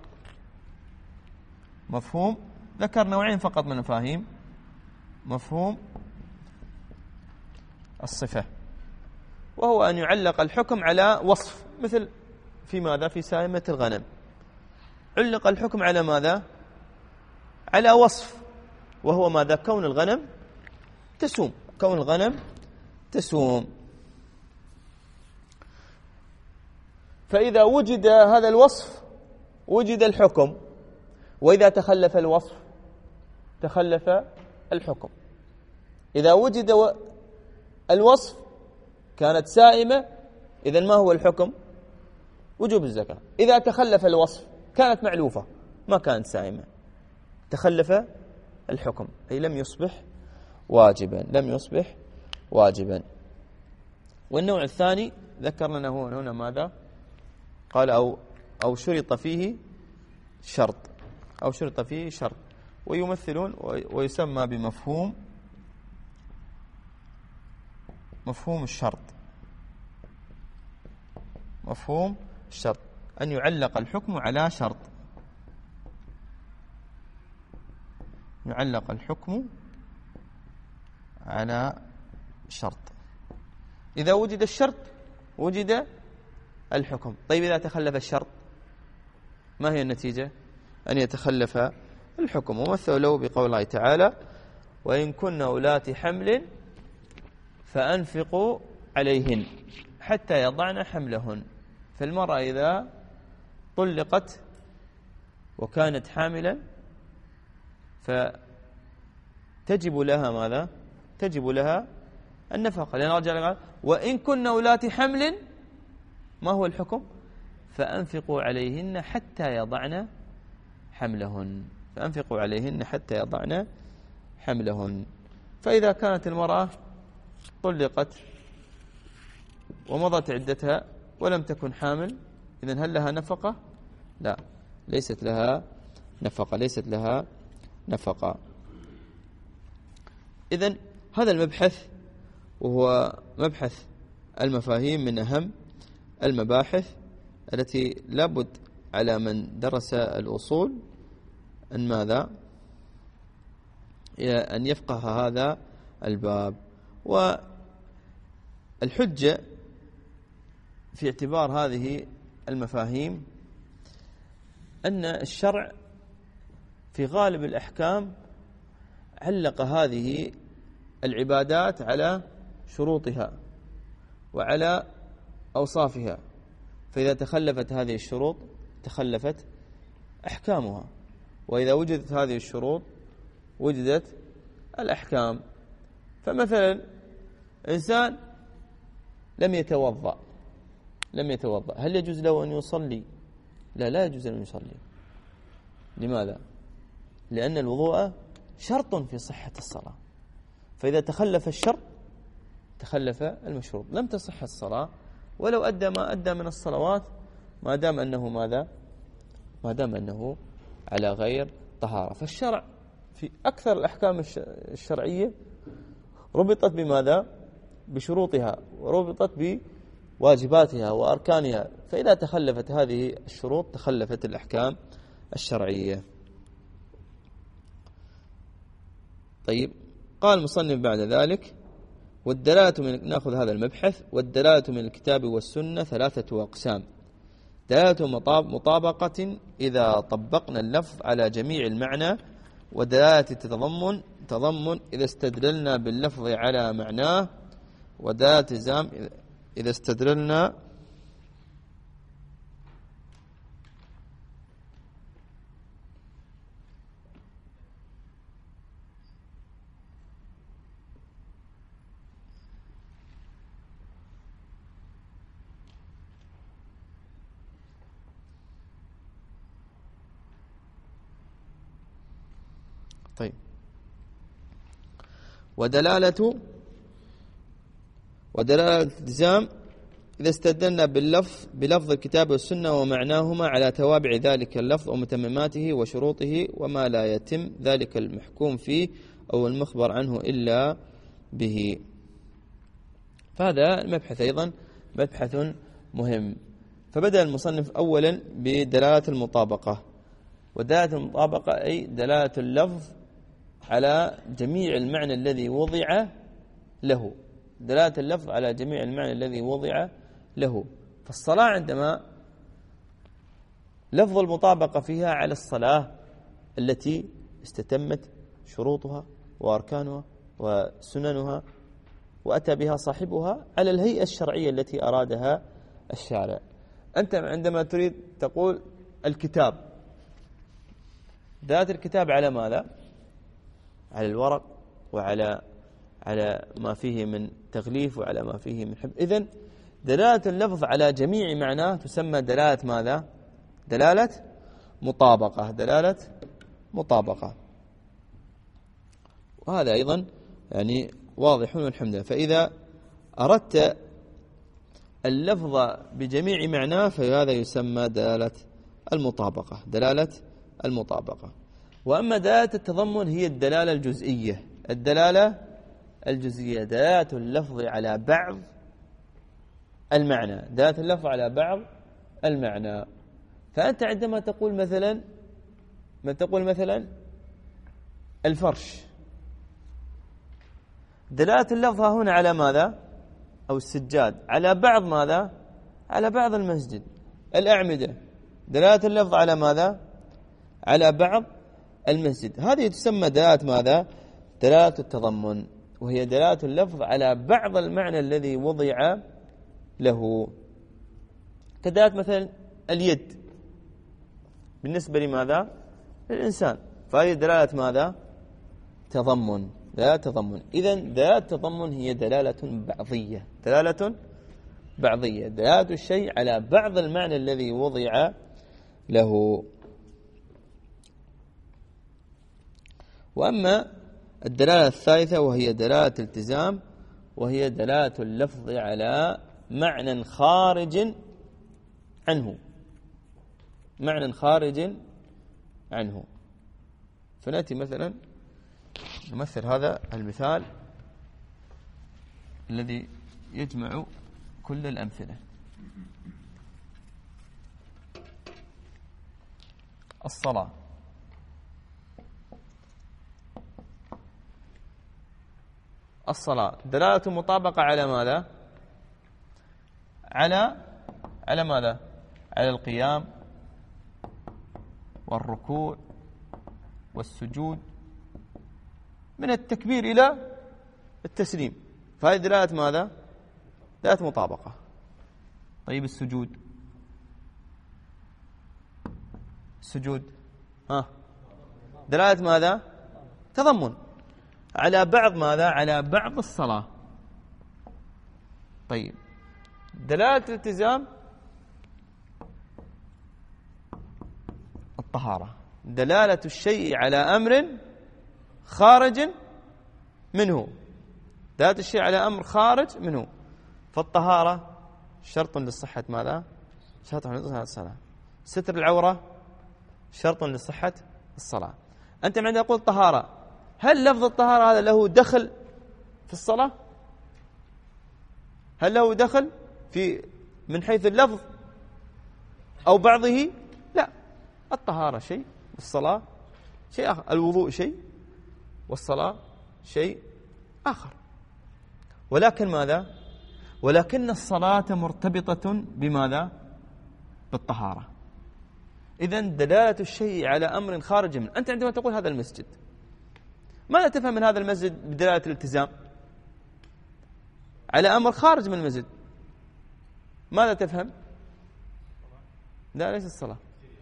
مفهوم ذكر نوعين فقط من المفاهيم: مفهوم الصفة، وهو أن يعلق الحكم على وصف، مثل في ماذا؟ في سائمة الغنم علق الحكم على ماذا؟ على وصف، وهو ماذا؟ كون الغنم تسوم كون الغنم تسوم فإذا وجد هذا الوصف وجد الحكم، وإذا تخلف الوصف تخلف الحكم. إذا وجد الوصف كانت سائمة، إذن ما هو الحكم؟ وجوب الزكاة. إذا تخلف الوصف كانت معلوفة ما كانت سائمة، تخلف الحكم، أي لم يصبح واجبا، لم يصبح واجبا. والنوع الثاني ذكر لنا هنا ماذا؟ قال أو أو شرط فيه شرط، أو شرط فيه شرط، ويمثلون ويسمى بمفهوم مفهوم الشرط. مفهوم الشرط أن يعلق الحكم على شرط، يعلق الحكم على شرط. إذا وجد الشرط وجد الحكم. طيب إذا تخلف الشرط ما هي النتيجة؟ أن يتخلف الحكم. ومثل له بقول الله تعالى: وإن كن أولات حمل فأنفقوا عليهن حتى يضعن حملهن. فالمرأة إذا طلقت وكانت حاملا فتجب لها ماذا؟ تجب لها النفقة، لأن الرجل قال: وإن كن أولات حمل، ما هو الحكم؟ فأنفقوا عليهن حتى يضعن حملهن، فأنفقوا عليهن حتى يضعن حملهن. فإذا كانت المرأة طلقت ومضت عدتها ولم تكن حامل، إذن هل لها نفقة؟ لا، ليست لها نفقة، ليست لها نفقة. إذن هذا المبحث، وهو مبحث المفاهيم، من أهم المباحث التي لابد على من درس الأصول أن ماذا؟ أن يفقه هذا الباب. والحجة في اعتبار هذه المفاهيم أن الشرع في غالب الأحكام علق هذه العبادات على شروطها وعلى أوصافها، فإذا تخلفت هذه الشروط تخلفت أحكامها، وإذا وجدت هذه الشروط وجدت الأحكام. فمثلا إنسان لم يتوضأ لم يتوضأ هل يجوز له أن يصلي؟ لا، لا يجوز له أن يصلي. لماذا؟ لأن الوضوء شرط في صحة الصلاة، فإذا تخلف الشرط تخلف المشروط، لم تصح الصلاة ولو أدى ما أدى من الصلوات، ما دام أنه ماذا؟ ما دام أنه على غير طهارة. فالشرع في أكثر الأحكام الشرعية ربطت بماذا؟ بشروطها، وربطت بواجباتها وأركانها، فإذا تخلفت هذه الشروط تخلفت الأحكام الشرعية. طيب، قال المصنف بعد ذلك: والدلالة من، نأخذ هذا المبحث: والدلالة من الكتاب والسنة ثلاثة أقسام: دلالة مطابقة إذا طبقنا اللفظ على جميع المعنى، ودلالة تضمن تضمن إذا استدللنا باللفظ على معناه، ودلالة التزام إذا استدللنا طيب ودلالة ودلالة الالتزام إذا استدلنا باللفظ بلفظ الكتاب والسنة ومعناهما على توابع ذلك اللفظ ومتمماته وشروطه، وما لا يتم ذلك المحكوم فيه أو المخبر عنه إلا به. فهذا المبحث أيضا مبحث مهم. فبدأ المصنف أولا بدلالة المطابقة، ودلالة المطابقة أي دلالة اللفظ على جميع المعنى الذي وضع له، دلالة اللفظ على جميع المعنى الذي وضع له. فالصلاة عندما لفظ المطابقة فيها على الصلاة التي استتمت شروطها وأركانها وسننها وأتى بها صاحبها على الهيئة الشرعية التي أرادها الشارع. أنت عندما تريد تقول الكتاب، دلالة الكتاب على ماذا؟ على الورق وعلى على ما فيه من تغليف وعلى ما فيه من حب. إذن دلالة اللفظ على جميع معناه تسمى دلالة ماذا؟ دلالة مطابقة، دلالة مطابقة. وهذا أيضا يعني واضح والحمد لله. فإذا أردت اللفظ بجميع معناه فهذا يسمى دلالة المطابقة، دلالة المطابقة. وأما دلالة التضمن هي الدلالة الجزئية، الدلالة الجزئية دلالة اللفظ على بعض المعنى، دلالة اللفظ على بعض المعنى. فأنت عندما تقول مثلا ما تقول مثلا الفرش، دلالة اللفظ هنا على ماذا؟ أو السجاد على بعض ماذا؟ على بعض المسجد. الأعمدة دلالة اللفظ على ماذا؟ على بعض المسجد. هذه تسمى دلالة ماذا؟ دلالة التضمن، وهي دلالة اللفظ على بعض المعنى الذي وضع له. كدلالة مثلا اليد بالنسبة لماذا؟ للإنسان، فهذه دلالة ماذا؟ تضمن، دلالة تضمن. إذن دلالة التضمن هي دلالة بعضية، دلالة بعضية، دلالة الشيء على بعض المعنى الذي وضع له. وأما الدلالة الثالثة وهي دلالة التزام، وهي دلالة اللفظ على معنى خارج عنه، معنى خارج عنه. فنأتي مثلا نمثل هذا المثال الذي يجمع كل الأمثلة. الصلاة، الصلاة دلالة مطابقة على ماذا؟ على على ماذا؟ على القيام والركوع والسجود من التكبير إلى التسليم، فهذه دلالة ماذا؟ دلالة مطابقة. طيب السجود، السجود ها دلالة ماذا؟ تضمن على بعض ماذا؟ على بعض الصلاة. طيب دلالة الالتزام الطهارة، دلالة الشيء على أمر خارج منه، دلالة الشيء على أمر خارج منه. فالطهارة شرط للصحة ماذا؟ شرط لصحة الصلاة. ستر العورة شرط لصحة الصلاة. أنت عندما تقول طهارة، هل لفظ الطهارة هذا له دخل في الصلاة؟ هل له دخل في من حيث اللفظ أو بعضه؟ لا، الطهارة شيء والصلاة شيء آخر، الوضوء شيء والصلاة شيء آخر. ولكن ماذا؟ ولكن الصلاة مرتبطة بماذا؟ بالطهارة. إذن دلالة الشيء على أمر خارج منه. أنت عندما تقول هذا المسجد، ماذا تفهم من هذا المسجد بدلالة الالتزام؟ على أمر خارج من المسجد. ماذا تفهم؟ لا، ليس الصلاة.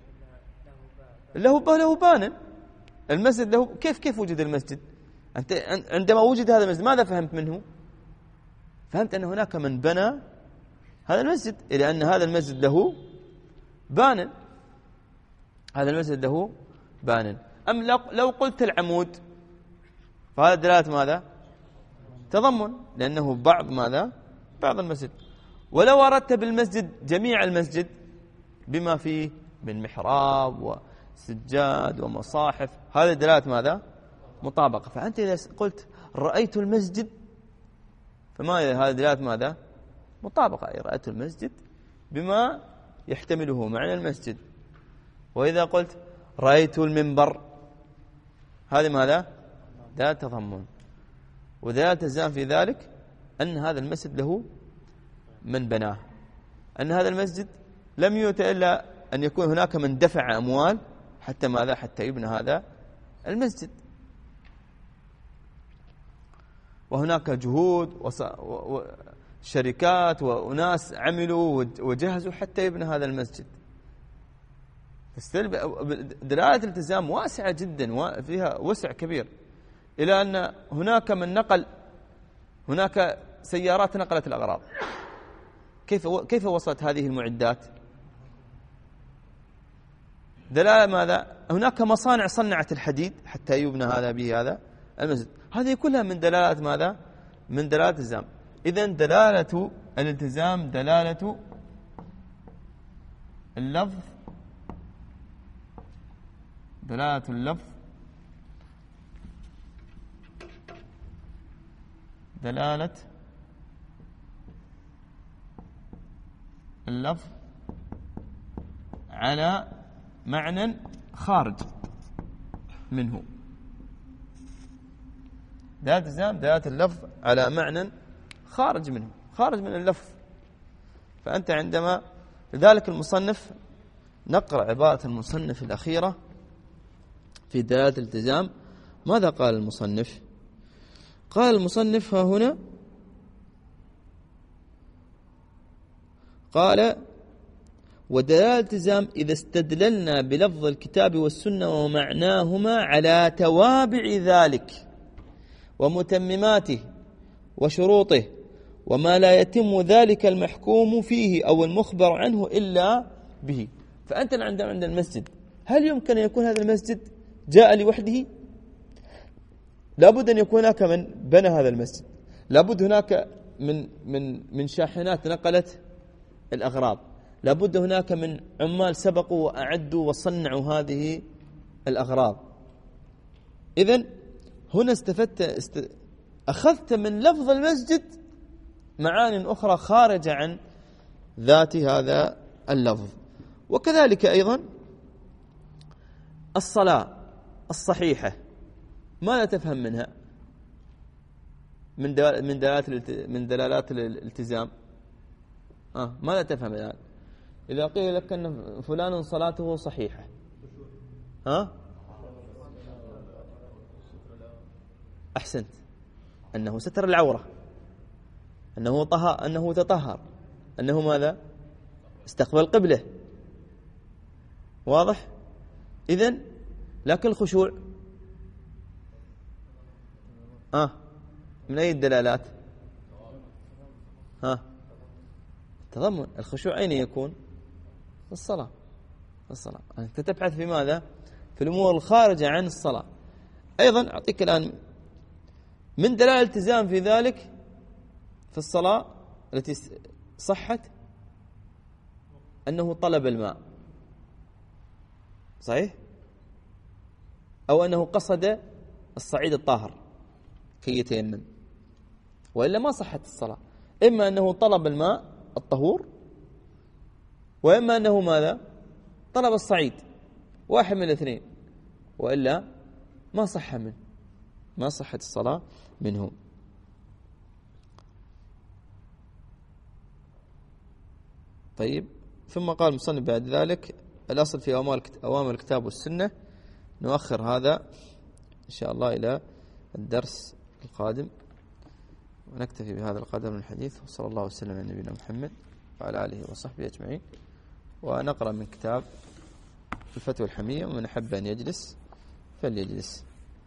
له له بان المسجد له. كيف كيف وجد المسجد؟ أنت عندما وجد هذا المسجد ماذا فهمت منه؟ فهمت أن هناك من بنى هذا المسجد، إلى أن هذا المسجد له بان، هذا المسجد له بان. أم لو قلت العمود فهذا دلالة ماذا؟ تضمن، لأنه بعض ماذا؟ بعض المسجد. ولو أردت بالمسجد جميع المسجد بما فيه من محراب وسجاد ومصاحف، هذا دلالة ماذا؟ مطابقة. فأنت إذا قلت رأيت المسجد فما هذا دلالة ماذا؟ مطابقة، أي رأيت المسجد بما يحتمله معنى المسجد. وإذا قلت رأيت المنبر هذا ماذا؟ دلالة تضمن. ودلالة التزام في ذلك أن هذا المسجد له من بناه، أن هذا المسجد لم يؤتى إلا أن يكون هناك من دفع أموال حتى ماذا؟ حتى يبنى هذا المسجد. وهناك جهود وص... و... و... شركات وناس عملوا وجهزوا حتى يبنى هذا المسجد. دلالة الالتزام واسعة جدا، فيها وسع كبير، إلى أن هناك من نقل، هناك سيارات نقلت الأغراض. كيف كيف وصلت هذه المعدات؟ دلالة ماذا؟ هناك مصانع صنعت الحديد حتى يبنى هذا به هذا المسجد. هذه كلها من دلالات ماذا؟ من دلالة الالتزام. إذن دلالة الالتزام دلالة اللفظ، دلالة اللفظ دلالة اللفظ على معنى خارج منه. دلالة الالتزام دلالة اللفظ على معنى خارج منه، خارج من اللفظ. فأنت عندما، لذلك المصنف نقرأ عبارة المصنف الأخيرة في دلالة الالتزام. ماذا قال المصنف؟ قال المصنف ها هنا، قال: ودلالة الالتزام إذا استدللنا بلفظ الكتاب والسنة ومعناهما على توابع ذلك ومتمماته وشروطه، وما لا يتم ذلك المحكوم فيه أو المخبر عنه إلا به. فأنت عندما عند المسجد، هل يمكن أن يكون هذا المسجد جاء لوحده؟ لابد أن يكون هناك من بنى هذا المسجد، لابد هناك من من من شاحنات نقلت الأغراض، لابد هناك من عمال سبقوا وأعدوا وصنعوا هذه الأغراض. إذن هنا استفدت است... أخذت من لفظ المسجد معاني أخرى خارجة عن ذات هذا اللفظ. وكذلك أيضا الصلاة الصحيحة، ماذا تفهم منها من دلالات من دلالات من دلالات الالتزام؟ آه ماذا تفهم الآن إذا قيل لك أن فلان صلاته صحيحة؟ ها؟ أحسنت، أنه ستر العورة، أنه طهر، أنه تطهر، أنه ماذا؟ استقبل قبله. واضح؟ إذن لكن الخشوع آه من أي الدلالات؟ ها؟ تضمن الخشوع أين يكون؟ الصلاة، الصلاة. أنت تبحث في ماذا؟ في الأمور الخارجة عن الصلاة. أيضا أعطيك الآن من دلالة الالتزام في ذلك في الصلاة التي صحت أنه طلب الماء، صحيح؟ أو أنه قصد الصعيد الطاهر كي يتيمم، وإلا ما صحت الصلاة. إما أنه طلب الماء الطهور، وإما أنه ماذا؟ طلب الصعيد، واحد من الاثنين، وإلا ما صح منه، ما صحت الصلاة منه. طيب، ثم قال المصنف بعد ذلك: الأصل في أوامر الكتاب والسنة. نؤخر هذا إن شاء الله إلى الدرس القادم، ونكتفي بهذا القدر من الحديث، وصلى الله وسلم على نبينا محمد وعلى آله وصحبه أجمعين. ونقرأ من كتاب الفتوى الحمية، ومن أحب أن يجلس فليجلس.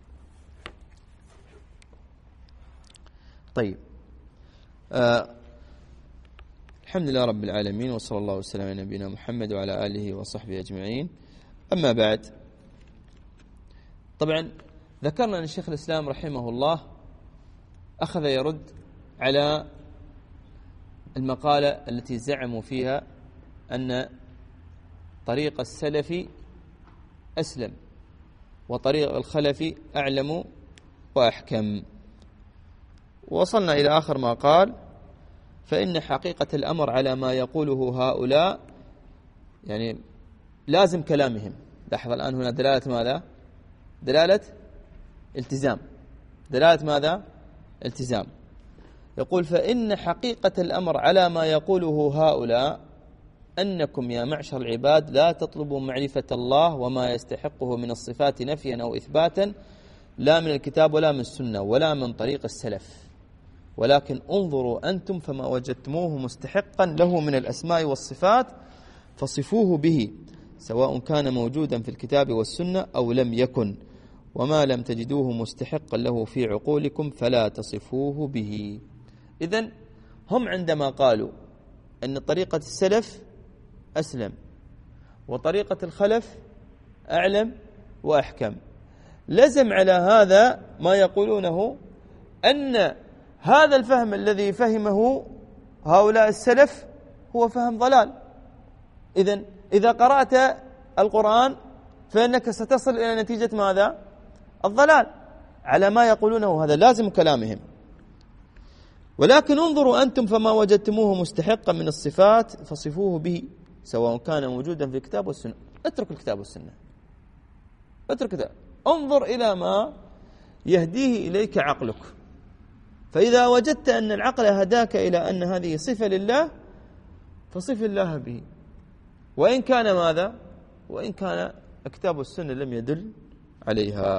طيب، آه الحمد لله رب العالمين، وصلى الله وسلم على نبينا محمد وعلى آله وصحبه أجمعين. أما بعد، طبعا ذكرنا أن الشيخ الإسلام رحمه الله أخذ يرد على المقالة التي زعموا فيها أن طريق السلف أسلم وطريق الخلف أعلم وأحكم. وصلنا إلى آخر ما قال: فإن حقيقة الأمر على ما يقوله هؤلاء، يعني لازم كلامهم. لاحظ الآن هنا دلالة ماذا؟ دلالة التزام، دلالة ماذا؟ التزام. يقول: فإن حقيقة الأمر على ما يقوله هؤلاء أنكم يا معشر العباد لا تطلبوا معرفة الله وما يستحقه من الصفات نفيا أو إثباتا، لا من الكتاب ولا من السنة ولا من طريق السلف. ولكن انظروا أنتم فما وجدتموه مستحقا له من الأسماء والصفات فصفوه به، سواء كان موجودا في الكتاب والسنة أو لم يكن، وما لم تجدوه مستحقا له في عقولكم فلا تصفوه به. إذن هم عندما قالوا أن طريقة السلف أسلم وطريقة الخلف أعلم وأحكم، لزم على هذا ما يقولونه أن هذا الفهم الذي فهمه هؤلاء السلف هو فهم ضلال. إذن إذا قرأت القرآن فإنك ستصل إلى نتيجة ماذا؟ الضلال على ما يقولونه، هذا لازم كلامهم. ولكن انظروا أنتم فما وجدتموه مستحقا من الصفات فصفوه به، سواء كان موجودا في الكتاب والسنة. اترك الكتاب والسنة، اترك الكتاب، انظر إلى ما يهديه إليك عقلك. فإذا وجدت أن العقل هداك إلى أن هذه صفة لله فصف الله به، وإن كان ماذا؟ وإن كان الكتاب والسنة لم يدل عليها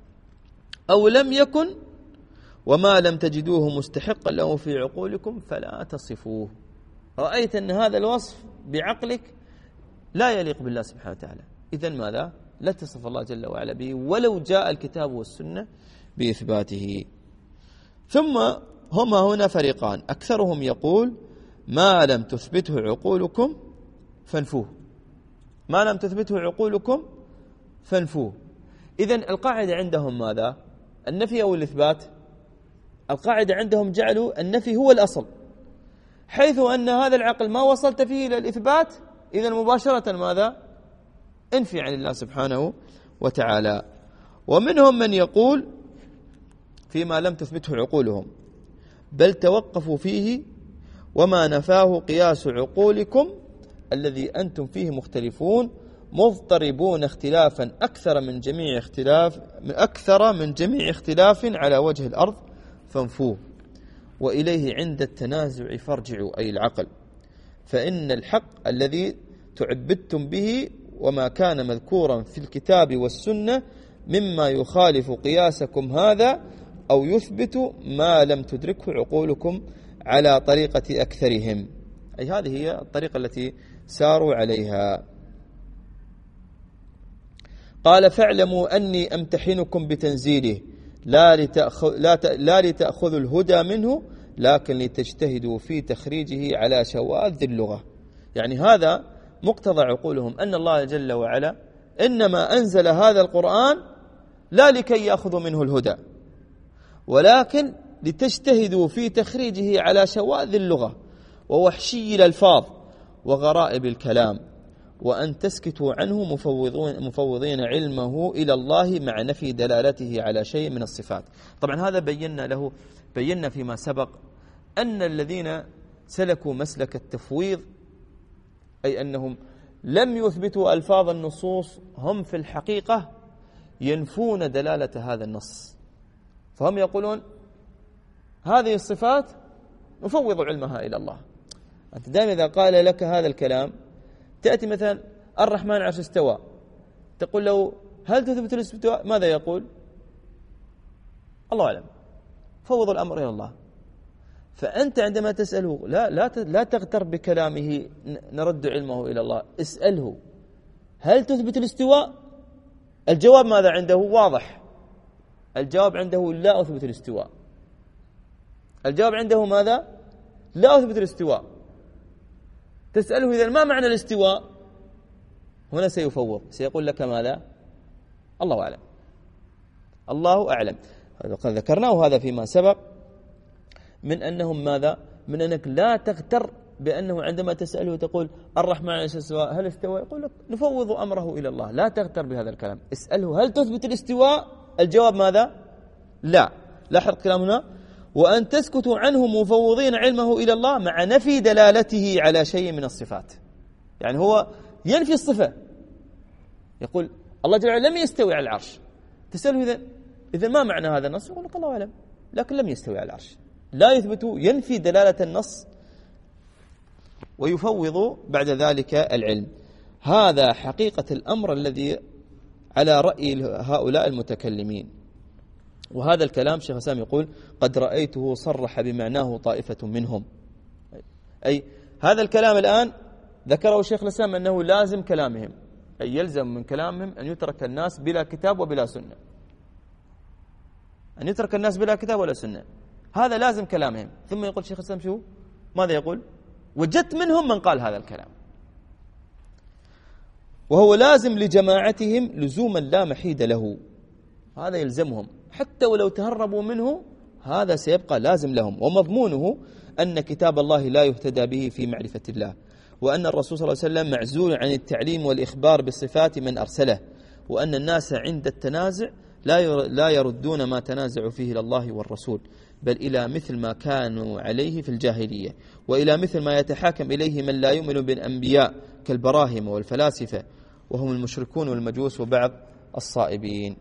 أو لم يكن، وما لم تجدوه مستحقا له في عقولكم فلا تصفوه. رأيت أن هذا الوصف بعقلك لا يليق بالله سبحانه وتعالى، إذن ماذا؟ لا تصف الله جل وعلا به ولو جاء الكتاب والسنة بإثباته. ثم هما هنا فريقان، أكثرهم يقول ما لم تثبته عقولكم فانفوه، ما لم تثبته عقولكم فانفوه. إذن القاعدة عندهم ماذا؟ النفي أو الإثبات؟ القاعدة عندهم جعلوا النفي هو الأصل، حيث أن هذا العقل ما وصلت فيه إلى الإثبات، إذن مباشرة ماذا؟ انفي عن الله سبحانه وتعالى. ومنهم من يقول فيما لم تثبته عقولهم بل توقفوا فيه، وما نفاه قياس عقولكم الذي أنتم فيه مختلفون مضطربون اختلافا أكثر من جميع اختلاف أكثر من جميع اختلاف على وجه الأرض فانفوه، وإليه عند التنازع فارجعوا، أي العقل، فإن الحق الذي تعبدتم به وما كان مذكورا في الكتاب والسنة مما يخالف قياسكم هذا أو يثبت ما لم تدركه عقولكم على طريقة أكثرهم، أي هذه هي الطريقة التي ساروا عليها. قال فاعلموا أني أمتحنكم بتنزيله لا, لتأخذ لا, لا لتأخذوا الهدى منه لكن لتجتهدوا في تخريجه على شواذ اللغة. يعني هذا مقتضى عقولهم أن الله جل وعلا إنما أنزل هذا القرآن لا لكي يأخذوا منه الهدى، ولكن لتجتهدوا في تخريجه على شواذ اللغة ووحشي الألفاظ وغرائب الكلام، وأن تسكتوا عنه مفوضين, مفوضين علمه إلى الله مع نفي دلالته على شيء من الصفات. طبعا هذا بينا له بينا فيما سبق أن الذين سلكوا مسلك التفويض، أي أنهم لم يثبتوا ألفاظ النصوص، هم في الحقيقة ينفون دلالة هذا النص، فهم يقولون هذه الصفات نفوض علمها إلى الله. أنت دائما إذا قال لك هذا الكلام تأتي مثلا الرحمن على العرش استوى، تقول له هل تثبت الاستواء؟ ماذا يقول؟ الله أعلم، فوض الأمر إلى الله. فأنت عندما تسأله لا لا لا تغتر بكلامه نرد علمه إلى الله، اسأله هل تثبت الاستواء؟ الجواب ماذا عنده؟ واضح، الجواب عنده لا أثبت الاستواء. الجواب عنده ماذا؟ لا أثبت الاستواء. تسأله إذا ما معنى الاستواء؟ هنا سيفوض، سيقول لك ماذا؟ الله أعلم، الله أعلم. قد ذكرناه هذا فيما سبق من أنهم ماذا؟ من أنك لا تغتر بأنه عندما تسأله تقول الرحمن على العرش استوى هل استوى؟ يقول لك نفوض أمره إلى الله. لا تغتر بهذا الكلام، اسأله هل تثبت الاستواء؟ الجواب ماذا؟ لا. لاحظ كلامنا، وأن تسكتوا عنه مفوضين علمه إلى الله مع نفي دلالته على شيء من الصفات. يعني هو ينفي الصفة، يقول الله جل وعلا لم يستوي على العرش. تسأله إذا إذا ما معنى هذا النص؟ يقول لك الله أعلم، لكن لم يستوي على العرش. لا يثبت، ينفي دلالة النص ويفوض بعد ذلك العلم. هذا حقيقة الأمر الذي على رأي هؤلاء المتكلمين. وهذا الكلام شيخ الإسلام يقول قد رأيته صرح بمعناه طائفة منهم، أي هذا الكلام الآن ذكره شيخ الإسلام أنه لازم كلامهم، أي يلزم من كلامهم أن يترك الناس بلا كتاب وبلا سنة، أن يترك الناس بلا كتاب ولا سنة، هذا لازم كلامهم. ثم يقول شيخ الإسلام شو ماذا يقول؟ وجدت منهم من قال هذا الكلام، وهو لازم لجماعتهم لزوما لا محيد له، هذا يلزمهم حتى ولو تهربوا منه، هذا سيبقى لازم لهم. ومضمونه أن كتاب الله لا يهتدى به في معرفة الله، وأن الرسول صلى الله عليه وسلم معزول عن التعليم والإخبار بصفات من أرسله، وأن الناس عند التنازع لا يردون ما تنازعوا فيه إلى الله والرسول، بل إلى مثل ما كانوا عليه في الجاهلية، وإلى مثل ما يتحاكم إليه من لا يؤمن بالأنبياء كالبراهمة والفلاسفة، وهم المشركون والمجوس وبعض الصائبين.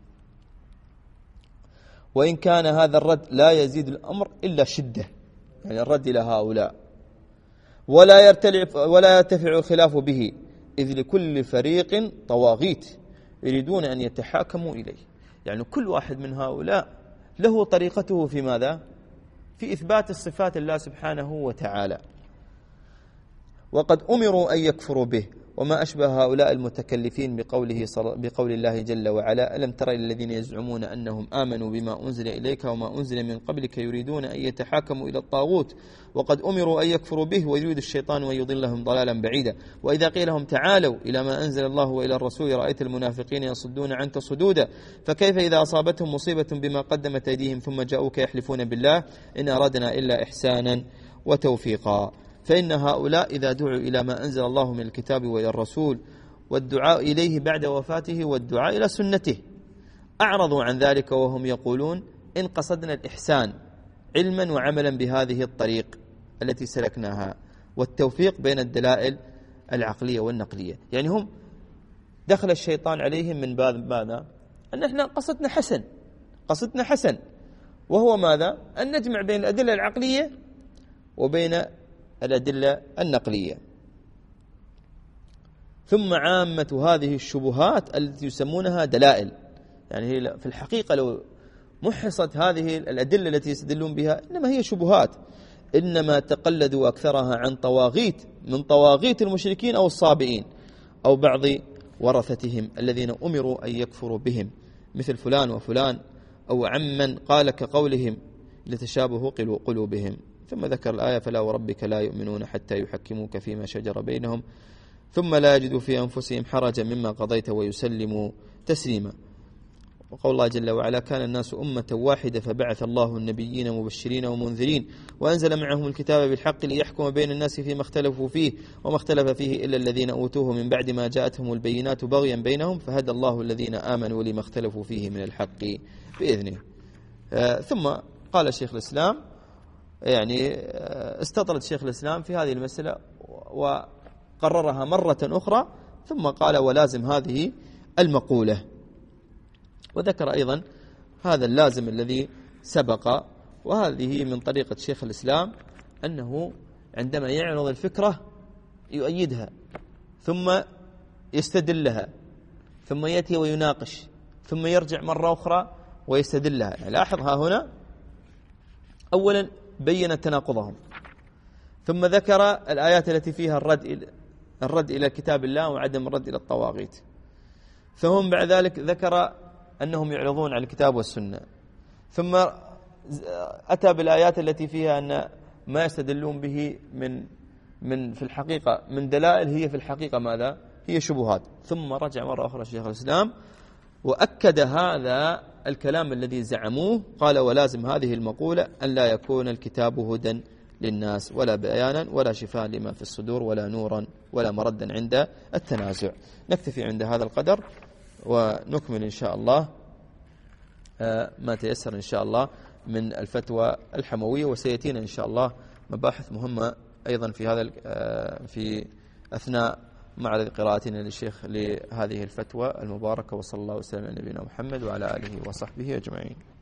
وإن كان هذا الرد لا يزيد الأمر إلا شدة، يعني الرد إلى هؤلاء، ولا يرتلع ولا يرتفع الخلاف به، إذ لكل فريق طواغيت يريدون أن يتحاكموا إليه، يعني كل واحد من هؤلاء له طريقته في ماذا؟ في إثبات الصفات الله سبحانه وتعالى. وقد أمروا أن يكفروا به، وما أشبه هؤلاء المتكلفين بقوله بقول الله جل وعلا: ألم تر الذين يزعمون أنهم آمنوا بما أنزل إليك وما أنزل من قبلك يريدون أن يتحاكموا إلى الطاغوت وقد أمروا أن يكفروا به ويريد الشيطان أن يضلهم ضلالا بعيدا. وإذا قيل لهم تعالوا إلى ما أنزل الله وإلى الرسول رأيت المنافقين يصدون عنك صدودا، فكيف إذا أصابتهم مصيبة بما قدمت أيديهم ثم جاءوك يحلفون بالله إن أردنا إلا إحسانا وتوفيقا. فإن هؤلاء إذا دعوا إلى ما أنزل الله من الكتاب وإلى الرسول والدعاء إليه بعد وفاته والدعاء إلى سنته أعرضوا عن ذلك، وهم يقولون إن قصدنا الإحسان علما وعملا بهذه الطريق التي سلكناها والتوفيق بين الدلائل العقلية والنقلية. يعني هم دخل الشيطان عليهم من باب ماذا؟ أن احنا قصدنا حسن، قصدنا حسن، وهو ماذا؟ أن نجمع بين الأدلة العقلية وبين الأدلة النقلية. ثم عامة هذه الشبهات التي يسمونها دلائل، يعني هي في الحقيقة لو محصت هذه الأدلة التي يستدلون بها إنما هي شبهات، إنما تقلدوا أكثرها عن طواغيت من طواغيت المشركين أو الصابئين أو بعض ورثتهم الذين أمروا أن يكفروا بهم، مثل فلان وفلان، أو عمن قال كقولهم لتشابه قلوبهم. ثم ذكر الآية: فلا وربك لا يؤمنون حتى يحكموك فيما شجر بينهم ثم لا يجدوا في أنفسهم حرجا مما قضيت ويسلموا تسليما. وقول الله جل وعلا: كان الناس أمة واحدة فبعث الله النبيين مبشرين ومنذرين وأنزل معهم الكتاب بالحق ليحكم بين الناس فيما اختلفوا فيه وما اختلف فيه إلا الذين أوتوه من بعد ما جاءتهم البينات بغيا بينهم فهدى الله الذين آمنوا لما اختلفوا فيه من الحق بإذنه. آه ثم قال شيخ الإسلام، يعني استطرد شيخ الإسلام في هذه المسألة وقررها مرة أخرى، ثم قال: ولازم هذه المقولة. وذكر أيضا هذا اللازم الذي سبق، وهذه من طريقة شيخ الإسلام أنه عندما يعرض الفكرة يؤيدها ثم يستدلها ثم يأتي ويناقش ثم يرجع مرة أخرى ويستدلها. يعني لاحظ ها هنا أولا بين تناقضهم، ثم ذكر الآيات التي فيها الرد إلى الرد إلى كتاب الله وعدم الرد إلى الطواغيت، ثم بعد ذلك ذكر أنهم يعرضون على الكتاب والسنة، ثم أتى بالآيات التي فيها أن ما يستدلون به من من في الحقيقة من دلائل هي في الحقيقة ماذا؟ هي شبهات. ثم رجع مرة أخرى شيخ الإسلام وأكد هذا الكلام الذي زعموه، قال: ولازم هذه المقولة أن لا يكون الكتاب هدى للناس ولا بيانا ولا شفاء لما في الصدور ولا نورا ولا مردا عند التنازع. نكتفي عند هذا القدر ونكمل إن شاء الله ما تيسر إن شاء الله من الفتوى الحموية، وسيأتينا إن شاء الله مباحث مهمة أيضا في هذا في أثناء مع قراءتنا للشيخ لهذه الفتوى المباركة. وصلى الله وسلم على نبينا محمد وعلى آله وصحبه أجمعين.